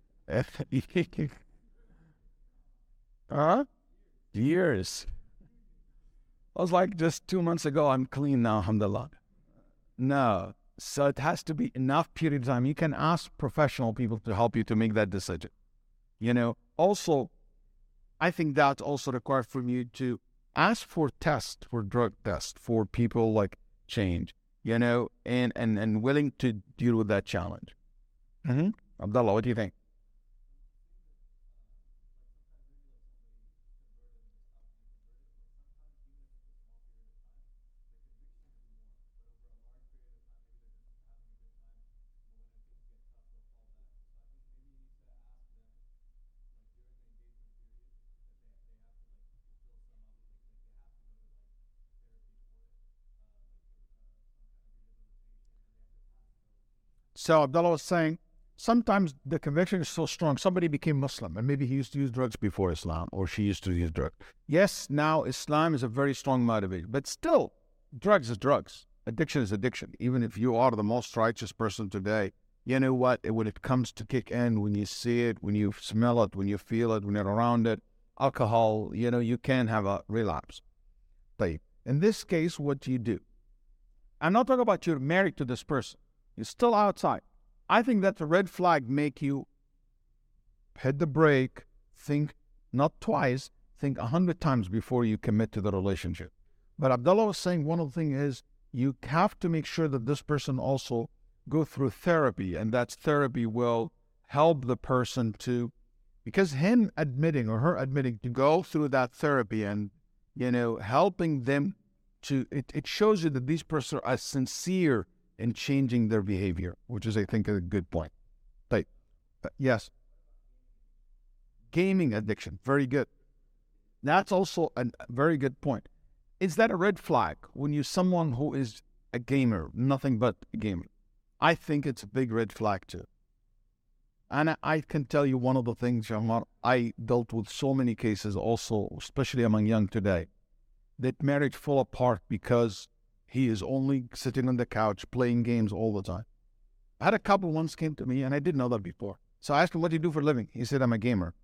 years. I was like, just 2 months ago, I'm clean now, alhamdulillah. No. So it has to be enough period of time. You can ask professional people to help you to make that decision. You know, also, I think that's also required from you to ask for tests, for drug tests, for people like change, you know, and willing to deal with that challenge. Abdullah, what do you think? So Abdullah was saying, sometimes the conviction is so strong. Somebody became Muslim and maybe he used to use drugs before Islam or she used to use drugs. Yes, now Islam is a very strong motivator, but still, drugs is drugs. Addiction is addiction. Even if you are the most righteous person today, you know what? When it comes to kick in, when you see it, when you smell it, when you feel it, when you're around it, alcohol, you know, you can have a relapse. But in this case, what do you do? I'm not talking about you're married to this person. You're still outside. I think that's a red flag. Make you hit the brake, think not twice, think 100 times before you commit to the relationship. But Abdullah was saying one of the things is you have to make sure that this person also go through therapy, and that therapy will help the person to, because him admitting or her admitting to go through that therapy and, you know, helping them to, it shows you that these persons are sincere in changing their behavior, which is, I think, a good point. Right. Yes. Gaming addiction, very good. That's also a very good point. Is that a red flag when you're someone who is a gamer, nothing but a gamer? I think it's a big red flag too. And I can tell you one of the things, Jamar, I dealt with so many cases also, especially among young today, that marriage fall apart because he is only sitting on the couch playing games all the time. I had a couple once came to me, and I didn't know that before. So I asked him, what do you do for a living? He said, I'm a gamer.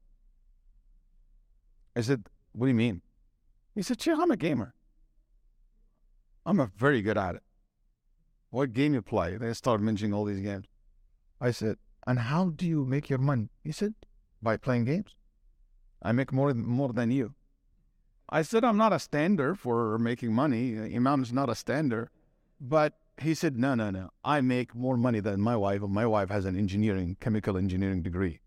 I said, what do you mean? He said, Sheikh, I'm a gamer. I'm very good at it. What game you play? They started mentioning all these games. I said, and how do you make your money? He said, by playing games. I make more than you. I said, I'm not a standard for making money. Imam is not a standard. But he said, no. I make more money than my wife, and my wife has an chemical engineering degree.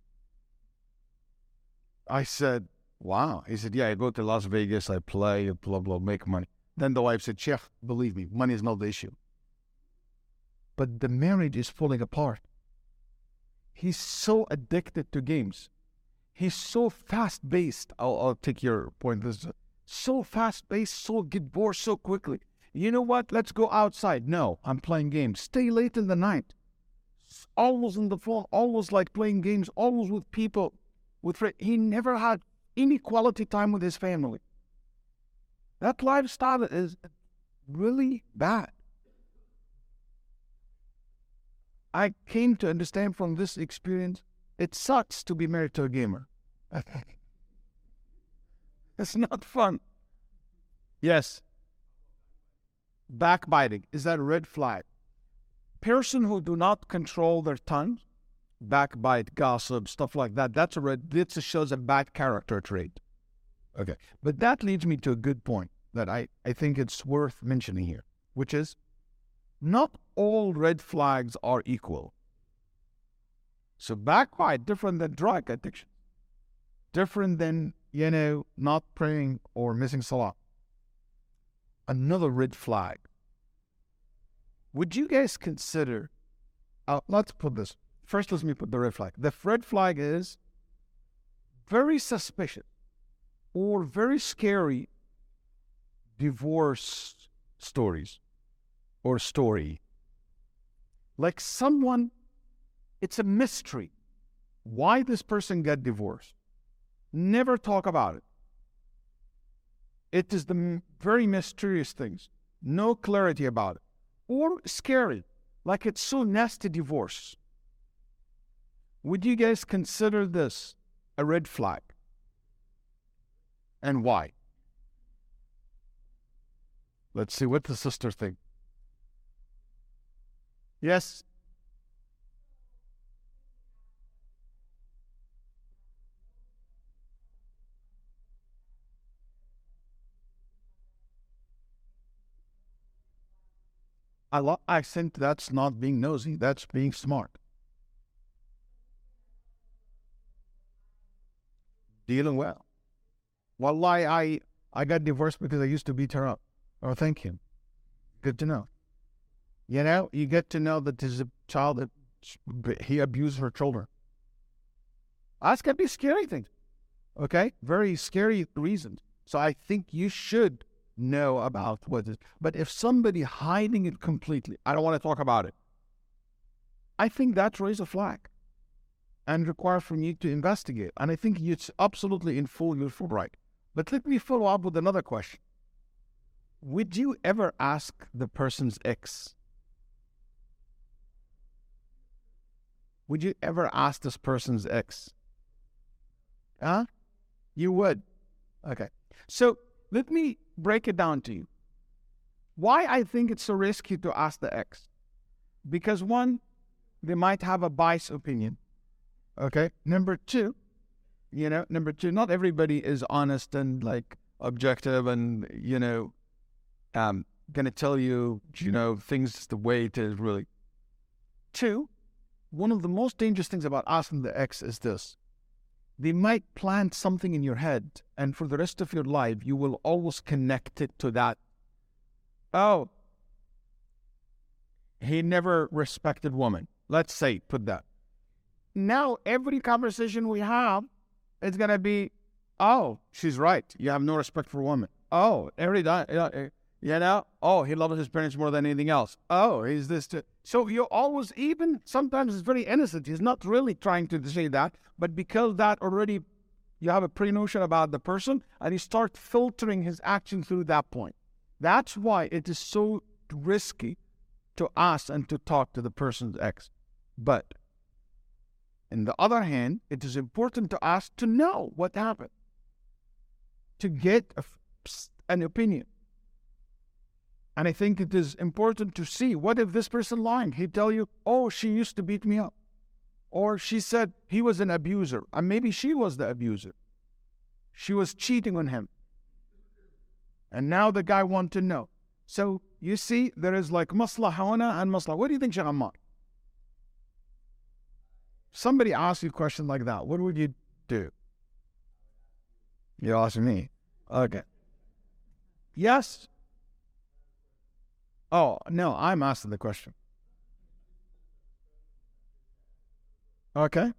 I said, wow. He said, yeah, I go to Las Vegas, I play, blah, blah, make money. Then the wife said, Sheikh, believe me, money is not the issue. But the marriage is falling apart. He's so addicted to games. He's so fast-paced. I'll take your point. This is so fast-paced, so get bored so quickly. You know what? Let's go outside. No, I'm playing games. Stay late in the night. Always on the phone, always like playing games, always with people, with friends. He never had any quality time with his family. That lifestyle is really bad. I came to understand from this experience, it sucks to be married to a gamer. It's not fun. Yes. Backbiting, is that a red flag? Person who do not control their tongue, backbite, gossip, stuff like that, this shows a bad character trait. Okay. But that leads me to a good point that I think it's worth mentioning here, which is not all red flags are equal. So backbite, different than drug addiction, different than, not praying or missing salah. Another red flag. Would you guys consider, let's put this, first let me put the red flag. The red flag is very suspicious or very scary divorce stories or story. Like someone, it's a mystery why this person got divorced. Never talk about it. It is the very mysterious things. No clarity about it. Or scary, like it's so nasty divorce. Would you guys consider this a red flag? And why? Let's see what the sister think. Yes. I think that's not being nosy. That's being smart. Dealing well. Wallahi, I got divorced because I used to beat her up. Oh, thank you. Good to know. You get to know that there's a child that he abused her children. That's going to be scary things. Okay? Very scary reasons. So I think you should know about what is. But if somebody hiding it completely, I don't want to talk about it. I think that raises a flag and requires from you to investigate. And I think it's absolutely in full your full right. But let me follow up with another question. Would you ever ask the person's ex? Would you ever ask this person's ex? Huh? You would. Okay. So let me break it down to you. Why I think it's so risky to ask the ex? Because one, they might have a biased opinion. Okay. Number two, not everybody is honest and like objective and, going to tell you, things the way it is really. Two, one of the most dangerous things about asking the ex is this. They might plant something in your head, and for the rest of your life, you will always connect it to that. Oh, he never respected women. Let's say, put that. Now, every conversation we have, it's going to be, oh, she's right. You have no respect for women. Oh, every time, oh, he loves his parents more than anything else. Oh, he's this too. So you always, even sometimes it's very innocent. He's not really trying to say that, but because that already, you have a pre-notion about the person, and you start filtering his action through that point. That's why it is so risky to ask and to talk to the person's ex. But on the other hand, it is important to ask to know what happened, to get an opinion. And I think it is important to see, what if this person lying? He'd tell you, oh, she used to beat me up. Or she said he was an abuser. And maybe she was the abuser. She was cheating on him. And now the guy wants to know. So you see, there is like maslaha huna and maslaha. What do you think, Sheikh Ammar? Somebody asks you a question like that, what would you do? You ask me. Okay. Yes. Oh, no, I'm asking the question. Okay.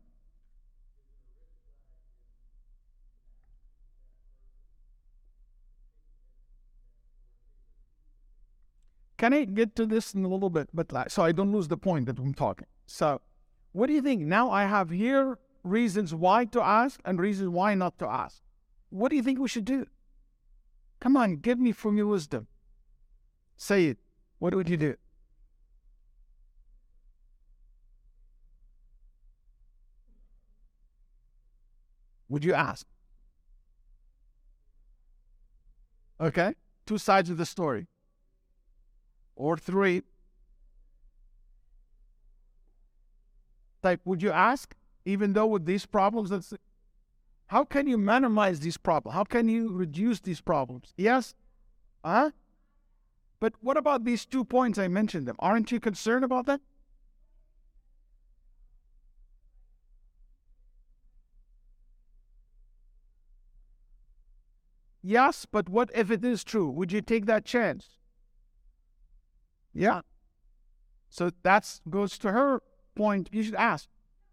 Can I get to this in a little bit, but so I don't lose the point that I'm talking? So, what do you think? Now I have here reasons why to ask and reasons why not to ask. What do you think we should do? Come on, give me from your wisdom. Say it. What would you do? Would you ask? Okay. Two sides of the story. Or three. Like, would you ask? Even though with these problems, how can you minimize these problems? How can you reduce these problems? Yes? Huh? But what about these 2 points I mentioned them? Aren't you concerned about that? Yes, but what if it is true? Would you take that chance? Yeah. So that goes to her point. You should ask.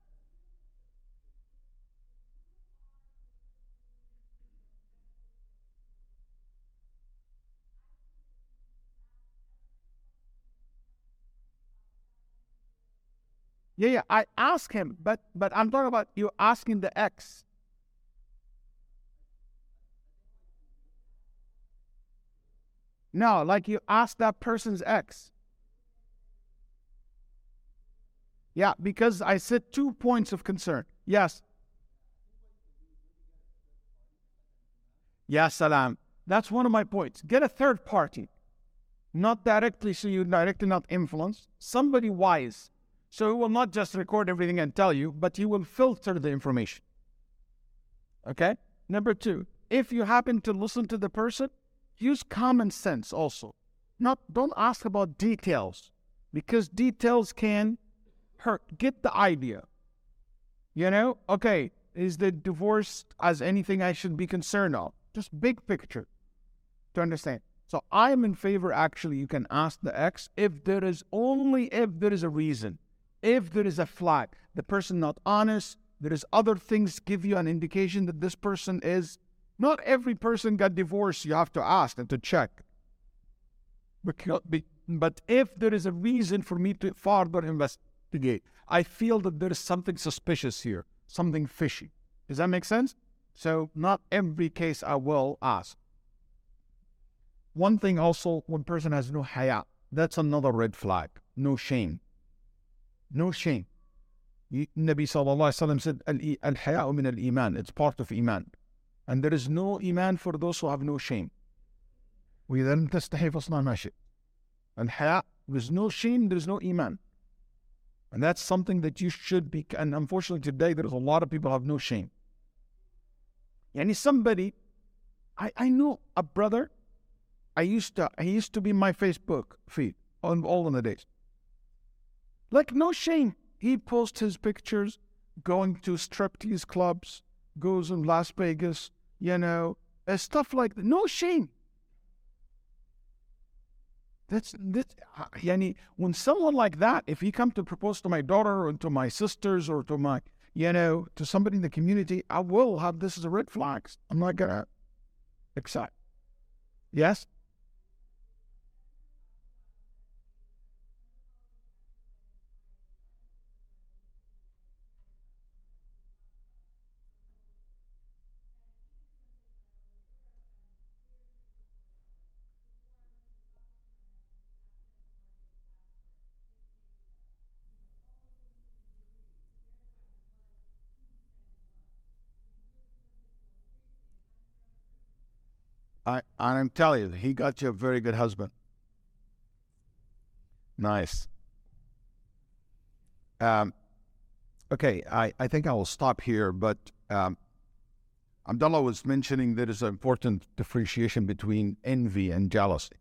Yeah, I ask him, but I'm talking about you asking the ex. No, like you ask that person's ex. Yeah, because I said 2 points of concern. Yes. Yes, salam. That's one of my points. Get a third party. Not directly, so you directly not influence. Somebody wise. So he will not just record everything and tell you, but he will filter the information. Okay? Number 2, if you happen to listen to the person, use common sense also. Don't ask about details, because details can hurt. Get the idea. Okay, is the divorce as anything I should be concerned of? Just big picture to understand. So I am in favor, actually, you can ask the ex if there is a reason, if there is a flag, the person not honest, there is other things give you an indication that this person is, not every person got divorced, you have to ask and to check. But if there is a reason for me to further investigate, I feel that there is something suspicious here, something fishy. Does that make sense? So not every case I will ask. One thing also, when person has no haya, that's another red flag. No shame. No shame. Nabi sallallahu alaihi wasallam said, al-haya'u min al-iman. It's part of iman. And there is no iman for those who have no shame. وإذا لم تستحي فاصنع ما شئت. الحياء, there's no shame, there's no iman. And that's something that you should be, and unfortunately today there's a lot of people who have no shame. Yani somebody, I know a brother, he used to be my Facebook feed on all of the days. Like no shame. He posts his pictures going to striptease clubs, goes in Las Vegas, stuff like that. No shame. That's yani, when someone like that, if he come to propose to my daughter or to my sisters or to my, to somebody in the community, I will have this as a red flag. I'm not gonna accept. Yes? I'm telling you, he got you a very good husband. Nice. Okay, I think I will stop here, but Abdullah was mentioning there is an important differentiation between envy and jealousy.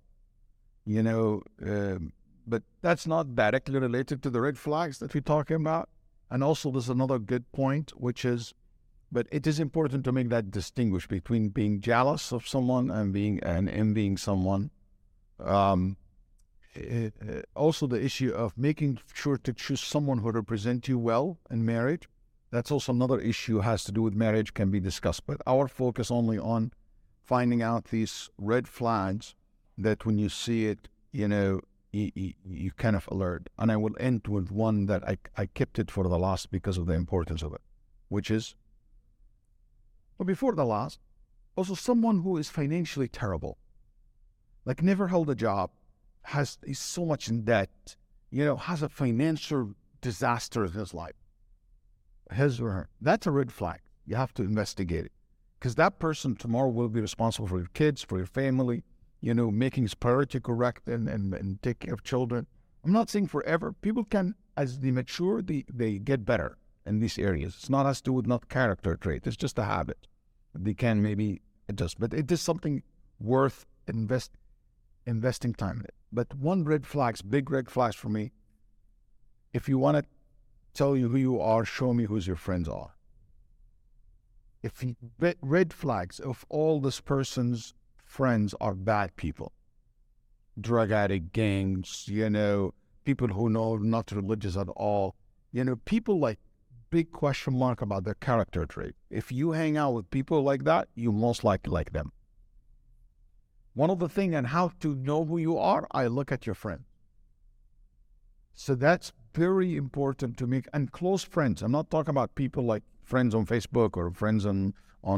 But that's not directly related to the red flags that we're talking about. And also there's another good point, which is, but it is important to make that distinguish between being jealous of someone and envying someone. also the issue of making sure to choose someone who represents you well in marriage. That's also another issue, has to do with marriage, can be discussed. But our focus only on finding out these red flags that when you see it, you kind of alert. And I will end with one that I kept it for the last because of the importance of it, which is, well, before the last, also someone who is financially terrible, like never held a job, is so much in debt, has a financial disaster in his life, his or her. That's a red flag. You have to investigate it, because that person tomorrow will be responsible for your kids, for your family, making his priority correct and take care of children. I'm not saying forever. People can, as they mature, they get better in these areas. It's not has to do with not character trait. It's just a habit. They can maybe adjust, but it is something worth investing time in it. But one big red flags for me, if you want to tell you who you are, show me who your friends are. If red flags of all this person's friends are bad people, drug addict, gangs, people who know not religious at all, people like big question mark about their character trait. If you hang out with people like that, you most likely like them. One of the things and how to know who you are, I look at your friends. So that's very important to me. And close friends. I'm not talking about people like friends on Facebook or friends on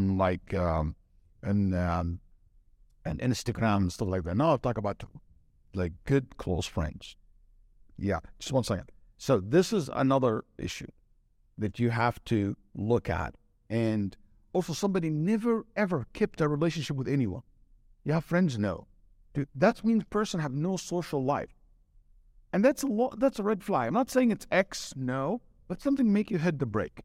and Instagram and stuff like that. No, I'll talk about like good close friends. Yeah, just one second. So this is another issue that you have to look at. And also, somebody never ever kept a relationship with anyone. You have friends? No. Dude, that means person have no social life. And that's a red flag. I'm not saying it's X, no, but something make you hit the brake.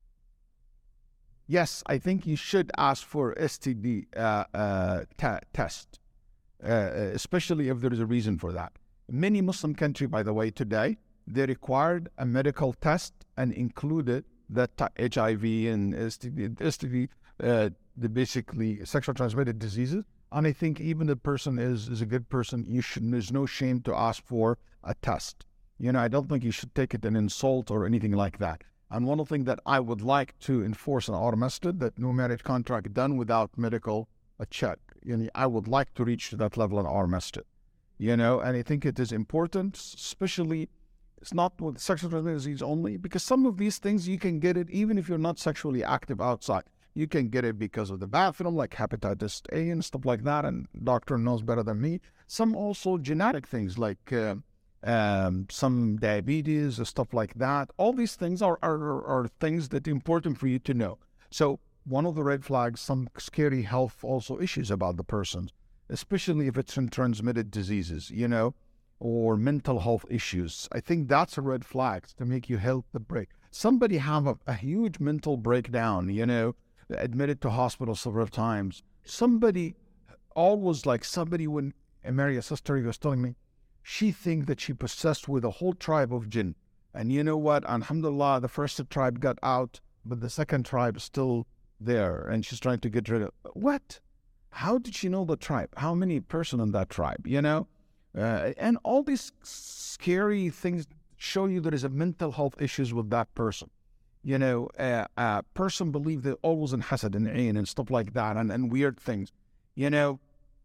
Yes, I think you should ask for STD test, especially if there is a reason for that. Many Muslim countries, by the way, today, they required a medical test and included that HIV and STD, the basically sexual transmitted diseases. And I think even the person is a good person, there's no shame to ask for a test. I don't think you should take it an insult or anything like that. And one of the things that I would like to enforce in our masjid, that no marriage contract done without medical check. I would like to reach to that level in our masjid. And I think it is important, especially, it's not with sexual transmitted disease only, because some of these things you can get it even if you're not sexually active outside. You can get it because of the bathroom, like hepatitis A and stuff like that, and doctor knows better than me. Some also genetic things like some diabetes or stuff like that. All these things are things that are important for you to know. So one of the red flags, some scary health also issues about the person, especially if it's in transmitted diseases, or mental health issues. I think that's a red flag to make you hit the brake. Somebody have a huge mental breakdown, admitted to hospital several times. Somebody always when Mary, a sister, was telling me, she think that she possessed with a whole tribe of jinn. And you know what? Alhamdulillah, the first tribe got out, but the second tribe is still there, and she's trying to get rid of it. What? How did she know the tribe? How many person in that tribe, and all these scary things show you there is a mental health issues with that person. A person believe they're always in hasad and ain and stuff like that, and weird things, and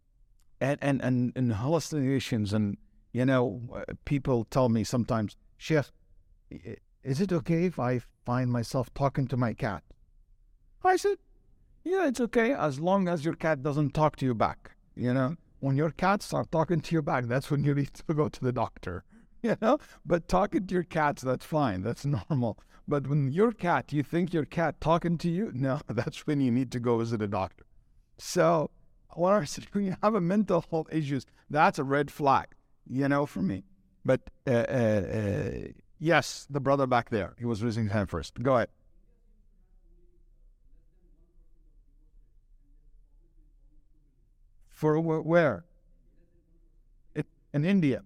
hallucinations. And people tell me sometimes, Sheikh, is it okay if I find myself talking to my cat? I said, yeah, it's okay as long as your cat doesn't talk to you back. When your cat starts talking to you back, that's when you need to go to the doctor. But talking to your cats, that's fine, that's normal. But when you think your cat talking to you, no, that's when you need to go visit a doctor. So when you have a mental health issues, that's a red flag, for me. But yes, the brother back there, he was raising his hand first. Go ahead. For where? In India.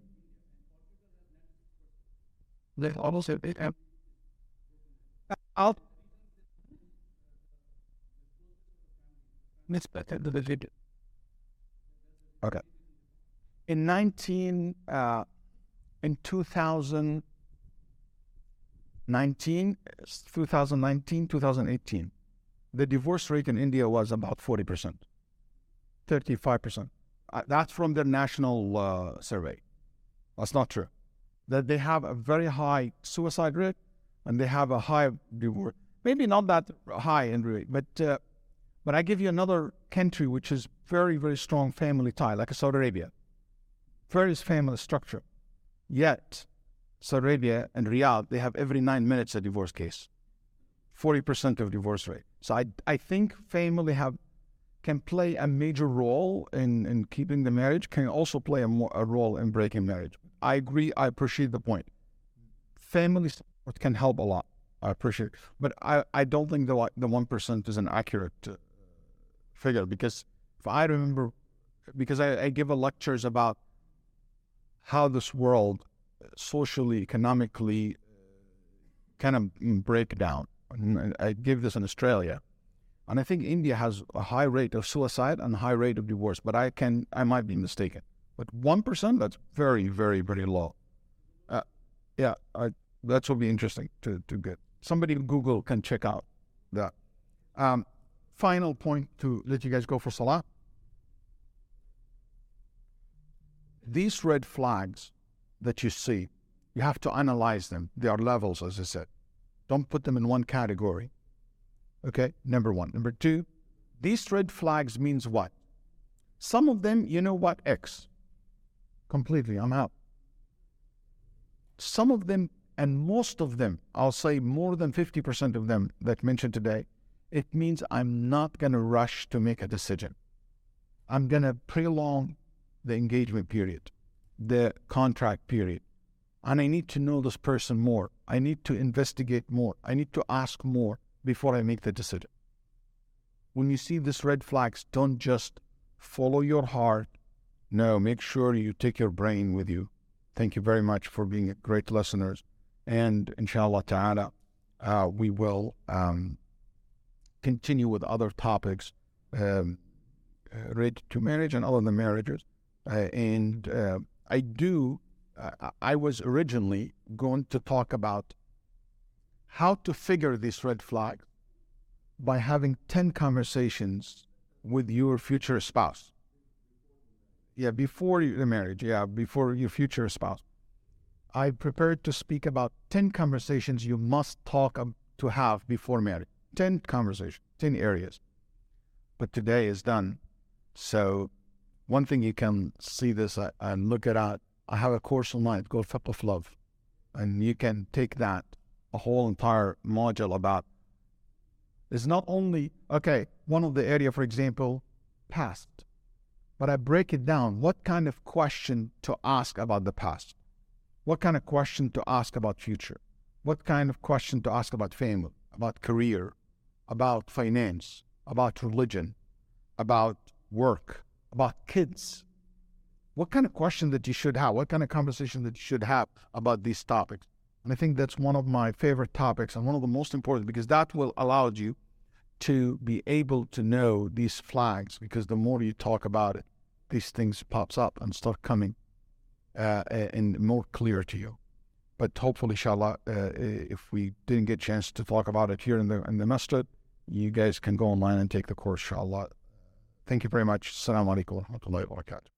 They almost out. Okay. In 2019, 2018, the divorce rate in India was about 40%, 35%. That's from their national survey. That's not true. That they have a very high suicide rate and they have a high divorce. Maybe not that high in rate, but I give you another country which is very, very strong family tie, like Saudi Arabia. Very family structure. Yet, Saudi Arabia and Riyadh, they have every 9 minutes a divorce case. 40% of divorce rate. So I think family can play a major role in keeping the marriage, can also play a role in breaking marriage. I agree, I appreciate the point. Family support can help a lot. I appreciate it. But I don't think the 1% is an accurate figure, because if I remember, because I give lectures about how this world socially, economically kind of break down. And I give this in Australia. And I think India has a high rate of suicide and a high rate of divorce, but I might be mistaken. But 1%, that's very, very, very low. That will be interesting to get. Somebody in Google can check out that. Final point to let you guys go for Salah. These red flags that you see, you have to analyze them. They are levels, as I said. Don't put them in one category. Okay, number one. Number two, these red flags means what? Some of them, you know what, X. Completely, I'm out. Some of them, and most of them, I'll say more than 50% of them that mentioned today, it means I'm not going to rush to make a decision. I'm going to prolong the engagement period, the contract period. And I need to know this person more. I need to investigate more. I need to ask more before I make the decision. When you see these red flags, don't just follow your heart. No, make sure you take your brain with you. Thank you very much for being great listeners. And inshallah ta'ala, we will continue with other topics related to marriage and other than marriages. I was originally going to talk about how to figure this red flag by having 10 conversations with your future spouse. Before the marriage, before your future spouse. I prepared to speak about 10 conversations you must to have before marriage. 10 conversations, 10 areas. But today is done. So one thing you can see this and look it out. I have a course online called Fiqh of Love. And you can take that, a whole entire module about, it's not only, one of the area, for example, past. But I break it down. What kind of question to ask about the past? What kind of question to ask about future? What kind of question to ask about family, about career, about finance, about religion, about work, about kids? What kind of question that you should have? What kind of conversation that you should have about these topics? And I think that's one of my favorite topics and one of the most important, because that will allow you to be able to know these flags, because the more you talk about it, these things pops up and start coming and more clear to you. But hopefully, inshallah, if we didn't get a chance to talk about it here in the masjid, you guys can go online and take the course, inshallah. Thank you very much. Assalamu alaikum wa rahmatullahi wa barakatuh.